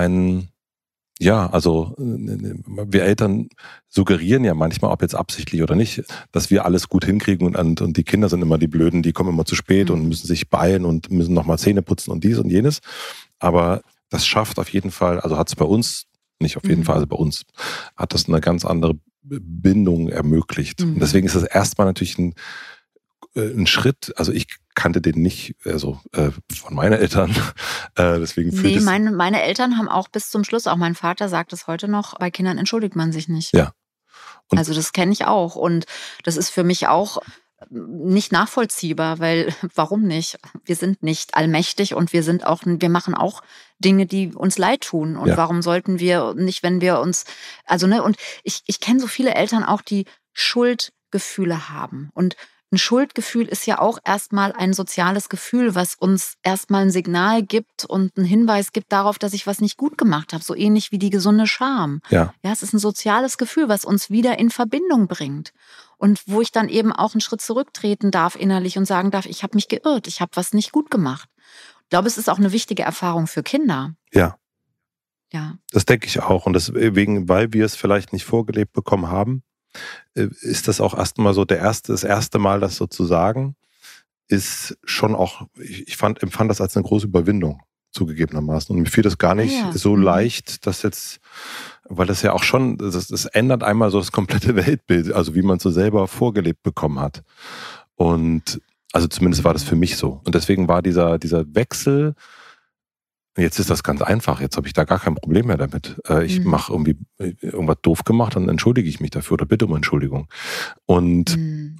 also wir Eltern suggerieren ja manchmal, ob jetzt absichtlich oder nicht, dass wir alles gut hinkriegen und die Kinder sind immer die Blöden, die kommen immer zu spät und müssen sich beeilen und müssen nochmal Zähne putzen und dies und jenes. Aber das schafft auf jeden Fall, also hat es bei uns, nicht auf jeden Fall, also bei uns, hat das eine ganz andere Bindung ermöglicht. Und deswegen ist das erstmal natürlich ein Schritt, also ich kannte den nicht, also von meinen Eltern. Deswegen meine Eltern haben auch bis zum Schluss, auch mein Vater sagt es heute noch, bei Kindern entschuldigt man sich nicht. Ja. Also das kenne ich auch und das ist für mich auch nicht nachvollziehbar, weil warum nicht? Wir sind nicht allmächtig und wir machen auch Dinge, die uns leid tun. Und warum sollten wir nicht, wenn wir uns, und ich kenne so viele Eltern auch, die Schuldgefühle haben. Und ein Schuldgefühl ist ja auch erstmal ein soziales Gefühl, was uns erstmal ein Signal gibt und einen Hinweis gibt darauf, dass ich was nicht gut gemacht habe. So ähnlich wie die gesunde Scham. Ja, es ist ein soziales Gefühl, was uns wieder in Verbindung bringt. Und wo ich dann eben auch einen Schritt zurücktreten darf innerlich und sagen darf, ich habe mich geirrt, ich habe was nicht gut gemacht. Ich glaube, es ist auch eine wichtige Erfahrung für Kinder. Ja. Ja. Das denke ich auch. Und deswegen, weil wir es vielleicht nicht vorgelebt bekommen haben, ist das auch erstmal so das erste Mal, das sozusagen, ist schon auch, ich empfand das als eine große Überwindung, zugegebenermaßen. Und mir fiel das gar nicht so leicht, dass jetzt, weil das ja auch schon, das ändert einmal so das komplette Weltbild, also wie man es so selber vorgelebt bekommen hat. Und also zumindest war das für mich so. Und deswegen war dieser Wechsel, jetzt ist das ganz einfach, jetzt habe ich da gar kein Problem mehr damit. Ich mache irgendwie irgendwas doof gemacht, dann entschuldige ich mich dafür oder bitte um Entschuldigung. Und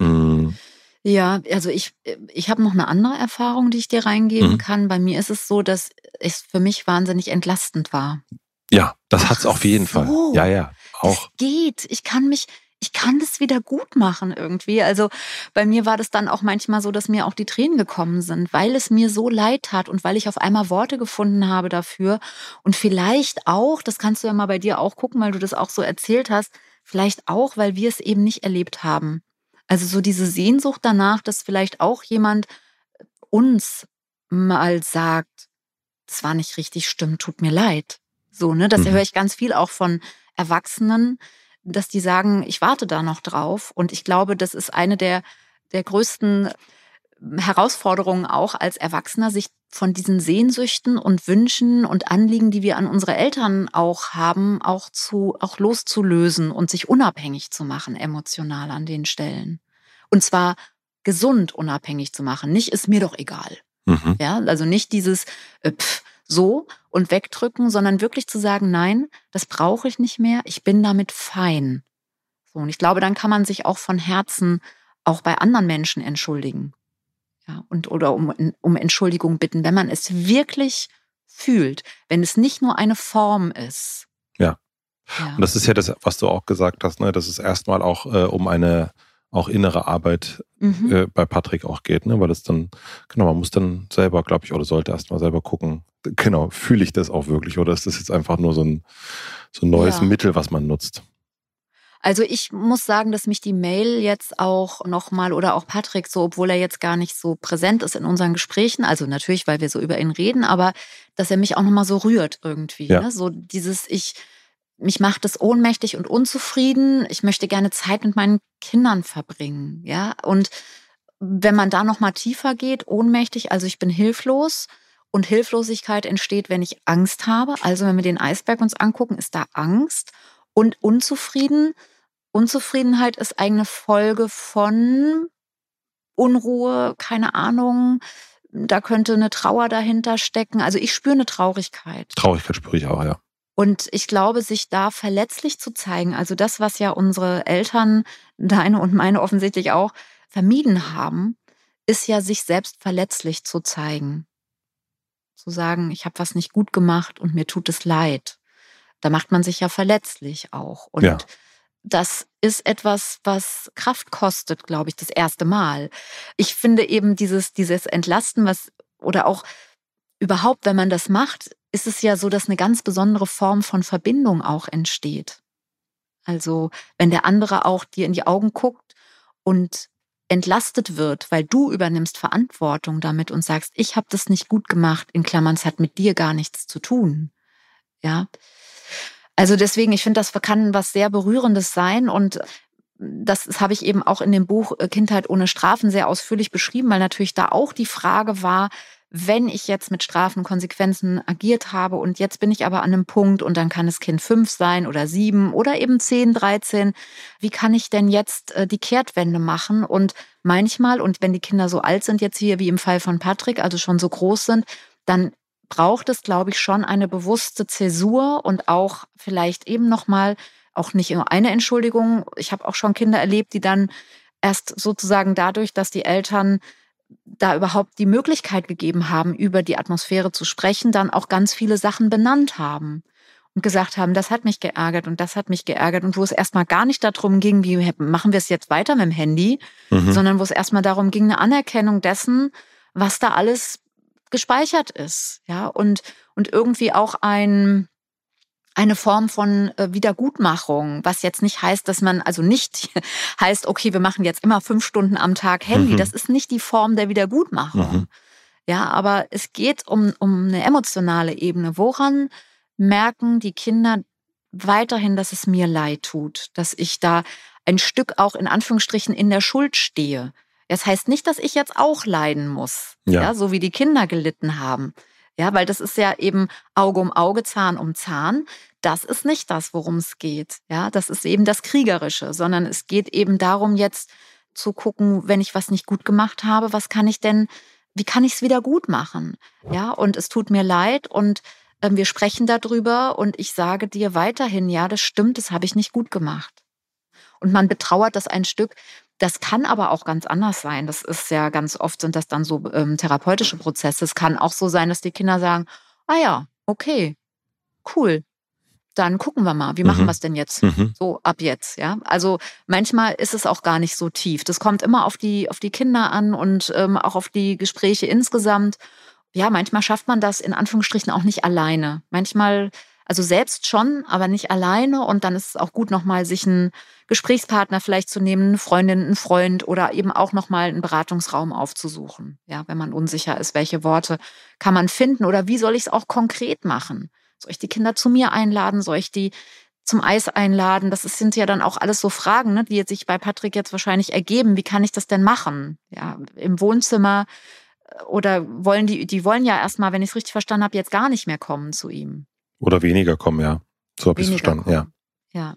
ja, also ich habe noch eine andere Erfahrung, die ich dir reingeben kann. Bei mir ist es so, dass es für mich wahnsinnig entlastend war. Ja, das hat's auf jeden Fall. Ja, auch. Das geht. Ich kann das wieder gut machen irgendwie. Also bei mir war das dann auch manchmal so, dass mir auch die Tränen gekommen sind, weil es mir so leid tat und weil ich auf einmal Worte gefunden habe dafür. Und vielleicht auch, das kannst du ja mal bei dir auch gucken, weil du das auch so erzählt hast, vielleicht auch, weil wir es eben nicht erlebt haben. Also so diese Sehnsucht danach, dass vielleicht auch jemand uns mal sagt, das war nicht richtig, stimmt, tut mir leid. So, ne? Das höre ich ganz viel auch von Erwachsenen, dass die sagen, ich warte da noch drauf. Und ich glaube, das ist eine der größten Herausforderungen auch als Erwachsener, sich von diesen Sehnsüchten und Wünschen und Anliegen, die wir an unsere Eltern auch haben, auch loszulösen und sich unabhängig zu machen, emotional an den Stellen. Und zwar gesund unabhängig zu machen. Nicht ist mir doch egal. Ja, also nicht dieses so und wegdrücken, sondern wirklich zu sagen, nein, das brauche ich nicht mehr, ich bin damit fein. So, und ich glaube, dann kann man sich auch von Herzen auch bei anderen Menschen entschuldigen. Ja, oder um Entschuldigung bitten, wenn man es wirklich fühlt, wenn es nicht nur eine Form ist. Ja. Und das ist ja das, was du auch gesagt hast, ne, dass es erstmal auch um eine auch innere Arbeit bei Patrick auch geht, ne? Weil es dann, genau, man muss dann selber, glaube ich, oder sollte erstmal selber gucken, genau, fühle ich das auch wirklich oder ist das jetzt einfach nur so ein neues Mittel, was man nutzt? Also ich muss sagen, dass mich die Mail jetzt auch nochmal oder auch Patrick so, obwohl er jetzt gar nicht so präsent ist in unseren Gesprächen, also natürlich, weil wir so über ihn reden, aber dass er mich auch nochmal so rührt irgendwie. Ja. Ne? So dieses, mich macht es ohnmächtig und unzufrieden. Ich möchte gerne Zeit mit meinen Kindern verbringen, ja. Und wenn man da noch mal tiefer geht, ohnmächtig, also ich bin hilflos und Hilflosigkeit entsteht, wenn ich Angst habe. Also wenn wir den Eisberg uns angucken, ist da Angst und Unzufriedenheit ist eine Folge von Unruhe, keine Ahnung. Da könnte eine Trauer dahinter stecken. Also ich spüre eine Traurigkeit. Traurigkeit spüre ich auch, ja. Und ich glaube, sich da verletzlich zu zeigen, also das, was ja unsere Eltern, deine und meine offensichtlich auch, vermieden haben, ist ja, sich selbst verletzlich zu zeigen. Zu sagen, ich habe was nicht gut gemacht und mir tut es leid. Da macht man sich ja verletzlich auch. Und das ist etwas, was Kraft kostet, glaube ich, das erste Mal. Ich finde eben dieses Entlasten, oder auch überhaupt, wenn man das macht, ist es ja so, dass eine ganz besondere Form von Verbindung auch entsteht. Also wenn der andere auch dir in die Augen guckt und entlastet wird, weil du übernimmst Verantwortung damit und sagst, ich habe das nicht gut gemacht, in Klammern, es hat mit dir gar nichts zu tun. Ja. Also deswegen, ich finde, das kann was sehr Berührendes sein und das habe ich eben auch in dem Buch Kindheit ohne Strafen sehr ausführlich beschrieben, weil natürlich da auch die Frage war, wenn ich jetzt mit Strafen und Konsequenzen agiert habe und jetzt bin ich aber an einem Punkt und dann kann das Kind 5 sein oder 7 oder eben 10, 13, wie kann ich denn jetzt die Kehrtwende machen? Und manchmal, und wenn die Kinder so alt sind jetzt hier wie im Fall von Patrick, also schon so groß sind, dann braucht es, glaube ich, schon eine bewusste Zäsur und auch vielleicht eben nochmal, auch nicht nur eine Entschuldigung. Ich habe auch schon Kinder erlebt, die dann erst sozusagen dadurch, dass die Eltern da überhaupt die Möglichkeit gegeben haben, über die Atmosphäre zu sprechen, dann auch ganz viele Sachen benannt haben und gesagt haben, das hat mich geärgert und das hat mich geärgert und wo es erstmal gar nicht darum ging, wie machen wir es jetzt weiter mit dem Handy, sondern wo es erstmal darum ging, eine Anerkennung dessen, was da alles gespeichert ist, ja, und irgendwie auch eine Form von Wiedergutmachung, was jetzt nicht heißt, dass man, also nicht heißt, okay, wir machen jetzt immer 5 Stunden am Tag Handy. Das ist nicht die Form der Wiedergutmachung. Ja, aber es geht um eine emotionale Ebene. Woran merken die Kinder weiterhin, dass es mir leid tut, dass ich da ein Stück auch in Anführungsstrichen in der Schuld stehe? Das heißt nicht, dass ich jetzt auch leiden muss, ja, so wie die Kinder gelitten haben. Ja, weil das ist ja eben Auge um Auge, Zahn um Zahn. Das ist nicht das, worum es geht. Ja, das ist eben das Kriegerische, sondern es geht eben darum, jetzt zu gucken, wenn ich was nicht gut gemacht habe, wie kann ich es wieder gut machen? Ja, und es tut mir leid und wir sprechen darüber und ich sage dir weiterhin, ja, das stimmt, das habe ich nicht gut gemacht. Und man betrauert das ein Stück. Das kann aber auch ganz anders sein. Das ist ja ganz oft sind das dann so therapeutische Prozesse. Es kann auch so sein, dass die Kinder sagen, ah ja, okay, cool, dann gucken wir mal, wie machen wir es denn jetzt? So ab jetzt, ja. Also manchmal ist es auch gar nicht so tief. Das kommt immer auf die Kinder an und auch auf die Gespräche insgesamt. Ja, manchmal schafft man das in Anführungsstrichen auch nicht alleine. Manchmal, also selbst schon, aber nicht alleine. Und dann ist es auch gut, nochmal sich einen Gesprächspartner vielleicht zu nehmen, eine Freundin, einen Freund oder eben auch nochmal einen Beratungsraum aufzusuchen. Ja, wenn man unsicher ist, welche Worte kann man finden oder wie soll ich es auch konkret machen? Soll ich die Kinder zu mir einladen? Soll ich die zum Eis einladen? Sind ja dann auch alles so Fragen, ne, die jetzt sich bei Patrick jetzt wahrscheinlich ergeben. Wie kann ich das denn machen? Ja, im Wohnzimmer oder wollen die wollen ja erstmal, wenn ich es richtig verstanden habe, jetzt gar nicht mehr kommen zu ihm. Oder weniger kommen, ja. So habe ich es verstanden, kommen. Ja.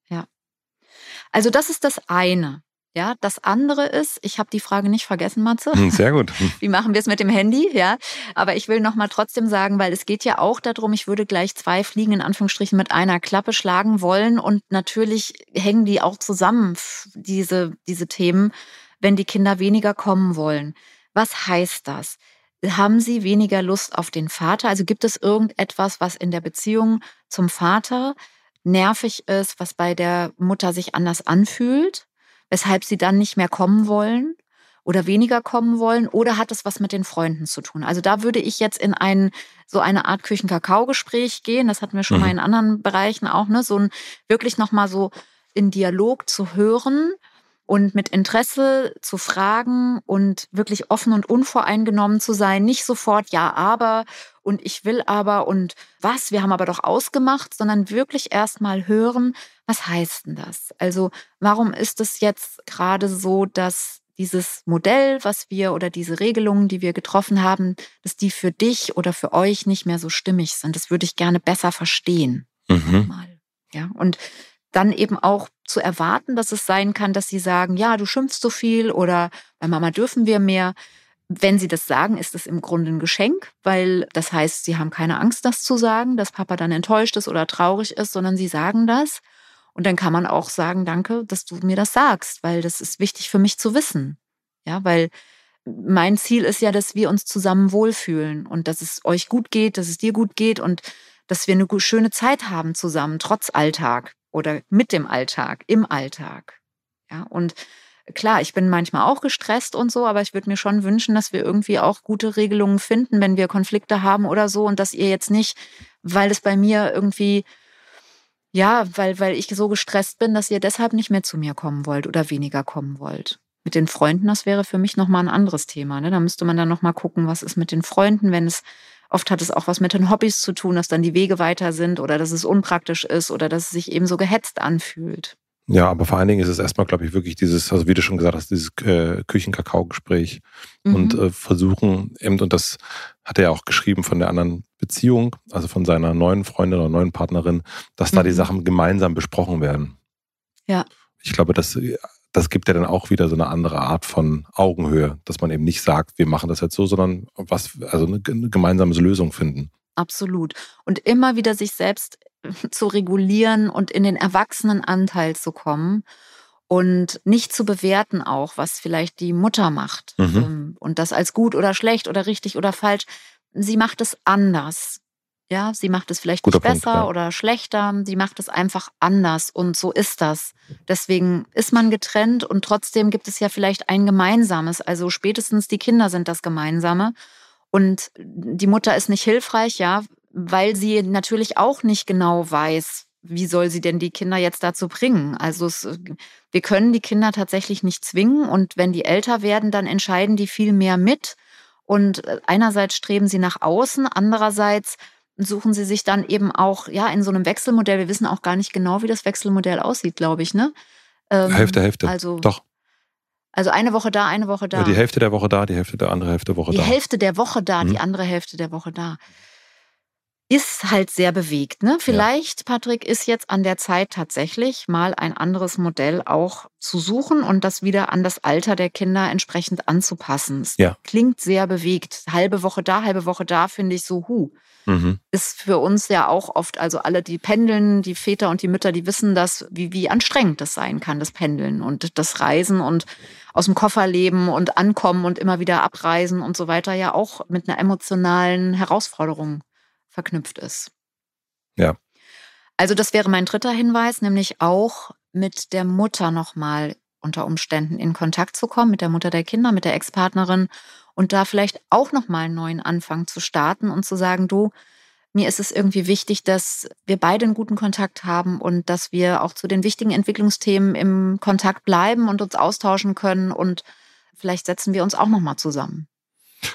Also das ist das eine. Ja, das andere ist, ich habe die Frage nicht vergessen, Matze. Sehr gut. Wie machen wir es mit dem Handy? Ja, aber ich will nochmal trotzdem sagen, weil es geht ja auch darum, ich würde gleich 2 Fliegen in Anführungsstrichen mit einer Klappe schlagen wollen. Und natürlich hängen die auch zusammen, diese Themen, wenn die Kinder weniger kommen wollen. Was heißt das? Haben sie weniger Lust auf den Vater? Also gibt es irgendetwas, was in der Beziehung zum Vater nervig ist, was bei der Mutter sich anders anfühlt, weshalb sie dann nicht mehr kommen wollen oder weniger kommen wollen? Oder hat es was mit den Freunden zu tun? Also da würde ich jetzt in so eine Art Küchen-Kakao-Gespräch gehen. Das hatten wir schon mal in anderen Bereichen auch, ne? Wirklich nochmal so in Dialog zu hören und mit Interesse zu fragen und wirklich offen und unvoreingenommen zu sein. Nicht sofort, ja, aber und ich will aber und was, wir haben aber doch ausgemacht, sondern wirklich erst mal hören, was heißt denn das? Also warum ist es jetzt gerade so, dass dieses Modell, was wir oder diese Regelungen, die wir getroffen haben, dass die für dich oder für euch nicht mehr so stimmig sind? Das würde ich gerne besser verstehen. Mal. Ja, und dann eben auch zu erwarten, dass es sein kann, dass sie sagen, ja, du schimpfst so viel oder bei Mama dürfen wir mehr. Wenn sie das sagen, ist es im Grunde ein Geschenk, weil das heißt, sie haben keine Angst, das zu sagen, dass Papa dann enttäuscht ist oder traurig ist, sondern sie sagen das. Und dann kann man auch sagen, danke, dass du mir das sagst, weil das ist wichtig für mich zu wissen. Ja, weil mein Ziel ist ja, dass wir uns zusammen wohlfühlen und dass es euch gut geht, dass es dir gut geht und dass wir eine schöne Zeit haben zusammen, trotz Alltag oder mit dem Alltag, im Alltag. Ja, und klar, ich bin manchmal auch gestresst und so, aber ich würde mir schon wünschen, dass wir irgendwie auch gute Regelungen finden, wenn wir Konflikte haben oder so und dass ihr jetzt nicht, weil es bei mir irgendwie, ja, weil ich so gestresst bin, dass ihr deshalb nicht mehr zu mir kommen wollt oder weniger kommen wollt. Mit den Freunden, das wäre für mich nochmal ein anderes Thema. Ne? Da müsste man dann nochmal gucken, was ist mit den Freunden, oft hat es auch was mit den Hobbys zu tun, dass dann die Wege weiter sind oder dass es unpraktisch ist oder dass es sich eben so gehetzt anfühlt. Ja, aber vor allen Dingen ist es erstmal, glaube ich, wirklich dieses, also wie du schon gesagt hast, dieses Küchen-Kakao-Gespräch und versuchen, eben, und das hat er ja auch geschrieben von der anderen Beziehung, also von seiner neuen Freundin oder neuen Partnerin, dass da die Sachen gemeinsam besprochen werden. Ja. Ich glaube, das gibt ja dann auch wieder so eine andere Art von Augenhöhe, dass man eben nicht sagt, wir machen das jetzt so, sondern also eine gemeinsame Lösung finden. Absolut. Und immer wieder sich selbst zu regulieren und in den Erwachsenenanteil zu kommen und nicht zu bewerten auch, was vielleicht die Mutter macht. Und das als gut oder schlecht oder richtig oder falsch. Sie macht es anders. Ja, sie macht es vielleicht nicht besser oder schlechter. Sie macht es einfach anders und so ist das. Deswegen ist man getrennt und trotzdem gibt es ja vielleicht ein Gemeinsames. Also spätestens die Kinder sind das Gemeinsame. Und die Mutter ist nicht hilfreich, ja, weil sie natürlich auch nicht genau weiß, wie soll sie denn die Kinder jetzt dazu bringen. Also wir können die Kinder tatsächlich nicht zwingen und wenn die älter werden, dann entscheiden die viel mehr mit. Und einerseits streben sie nach außen, andererseits suchen sie sich dann eben auch ja in so einem Wechselmodell. Wir wissen auch gar nicht genau, wie das Wechselmodell aussieht, glaube ich, ne? Hälfte. Also, doch. Also eine Woche da, eine Woche da. Ja, die Hälfte der Woche da, die Hälfte der andere Hälfte der Woche da. Die Hälfte der Woche da, die andere Hälfte der Woche da. Ist halt sehr bewegt, ne? Vielleicht, Patrick, ist jetzt an der Zeit tatsächlich mal ein anderes Modell auch zu suchen und das wieder an das Alter der Kinder entsprechend anzupassen. Es klingt sehr bewegt. Halbe Woche da, finde ich so, Ist für uns ja auch oft, also alle, die pendeln, die Väter und die Mütter, die wissen das, wie anstrengend das sein kann, das Pendeln und das Reisen und aus dem Koffer leben und ankommen und immer wieder abreisen und so weiter ja auch mit einer emotionalen Herausforderung verknüpft ist. Ja. Also das wäre mein dritter Hinweis, nämlich auch mit der Mutter nochmal unter Umständen in Kontakt zu kommen, mit der Mutter der Kinder, mit der Ex-Partnerin und da vielleicht auch nochmal einen neuen Anfang zu starten und zu sagen, du, mir ist es irgendwie wichtig, dass wir beide einen guten Kontakt haben und dass wir auch zu den wichtigen Entwicklungsthemen im Kontakt bleiben und uns austauschen können und vielleicht setzen wir uns auch nochmal zusammen.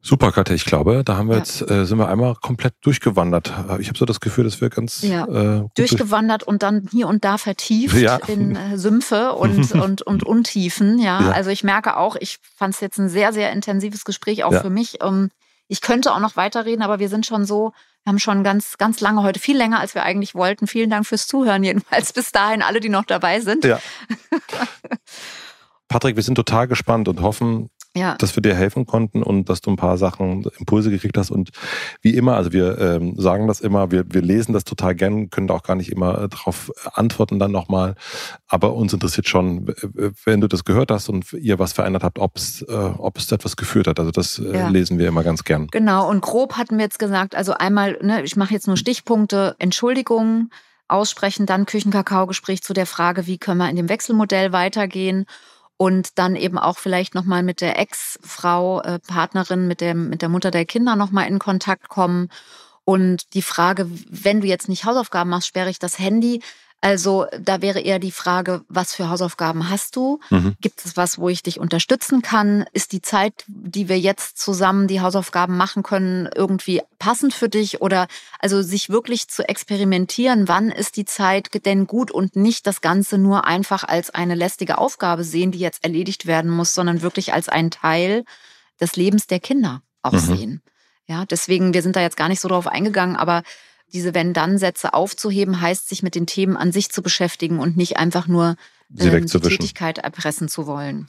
Super, Katja. Ich glaube, da haben wir jetzt, sind wir einmal komplett durchgewandert. Ich habe so das Gefühl, dass wir ganz gut durchgewandert und dann hier und da vertieft in Sümpfe und Untiefen. Ja, also ich merke auch, ich fand es jetzt ein sehr, sehr intensives Gespräch auch für mich. Ich könnte auch noch weiterreden, aber wir sind schon so, wir haben schon ganz, ganz lange heute, viel länger, als wir eigentlich wollten. Vielen Dank fürs Zuhören jedenfalls bis dahin, alle, die noch dabei sind. Ja. Patrick, wir sind total gespannt und hoffen, dass wir dir helfen konnten und dass du ein paar Sachen, Impulse gekriegt hast. Und wie immer, also wir sagen das immer, wir lesen das total gern, können da auch gar nicht immer drauf antworten dann nochmal. Aber uns interessiert schon, wenn du das gehört hast und ihr was verändert habt, ob es etwas geführt hat. Also das lesen wir immer ganz gern. Genau, und grob hatten wir jetzt gesagt, also einmal, ich mache jetzt nur Stichpunkte, Entschuldigungen aussprechen, dann Küchenkakao-Gespräch zu der Frage, wie können wir in dem Wechselmodell weitergehen. Und dann eben auch vielleicht nochmal mit der Ex-Frau, Partnerin, mit der Mutter der Kinder nochmal in Kontakt kommen. Und die Frage, wenn du jetzt nicht Hausaufgaben machst, sperre ich das Handy. Also da wäre eher die Frage, was für Hausaufgaben hast du? Gibt es was, wo ich dich unterstützen kann? Ist die Zeit, die wir jetzt zusammen die Hausaufgaben machen können, irgendwie passend für dich? Oder also sich wirklich zu experimentieren, wann ist die Zeit denn gut und nicht das Ganze nur einfach als eine lästige Aufgabe sehen, die jetzt erledigt werden muss, sondern wirklich als einen Teil des Lebens der Kinder auch sehen. Ja, deswegen, wir sind da jetzt gar nicht so drauf eingegangen, aber diese Wenn-Dann-Sätze aufzuheben, heißt, sich mit den Themen an sich zu beschäftigen und nicht einfach nur die Tätigkeit erpressen zu wollen.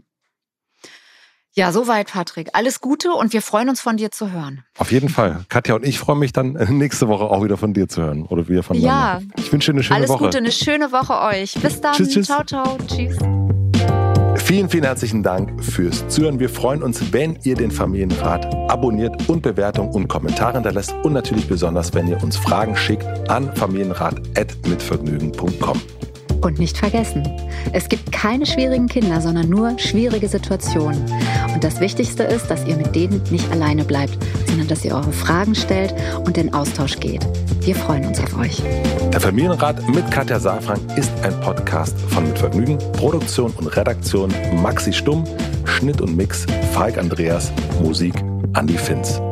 Ja, soweit, Patrick. Alles Gute und wir freuen uns, von dir zu hören. Auf jeden Fall. Katja und ich freuen mich dann nächste Woche auch wieder von dir zu hören. Oder wieder von Ja. Ich wünsche dir eine schöne Woche. Alles Gute, eine schöne Woche euch. Bis dann. Tschüss. Ciao, ciao. Tschüss. Vielen, vielen herzlichen Dank fürs Zuhören. Wir freuen uns, wenn ihr den Familienrat abonniert und Bewertungen und Kommentare hinterlässt. Und natürlich besonders, wenn ihr uns Fragen schickt an familienrat@mitvergnügen.com. Und nicht vergessen, es gibt keine schwierigen Kinder, sondern nur schwierige Situationen. Und das Wichtigste ist, dass ihr mit denen nicht alleine bleibt, sondern dass ihr eure Fragen stellt und in Austausch geht. Wir freuen uns auf euch. Der Familienrat mit Katja Saalfrank ist ein Podcast von Mit Vergnügen. Produktion und Redaktion Maxi Stumm, Schnitt und Mix Falk Andreas, Musik Andi Finz.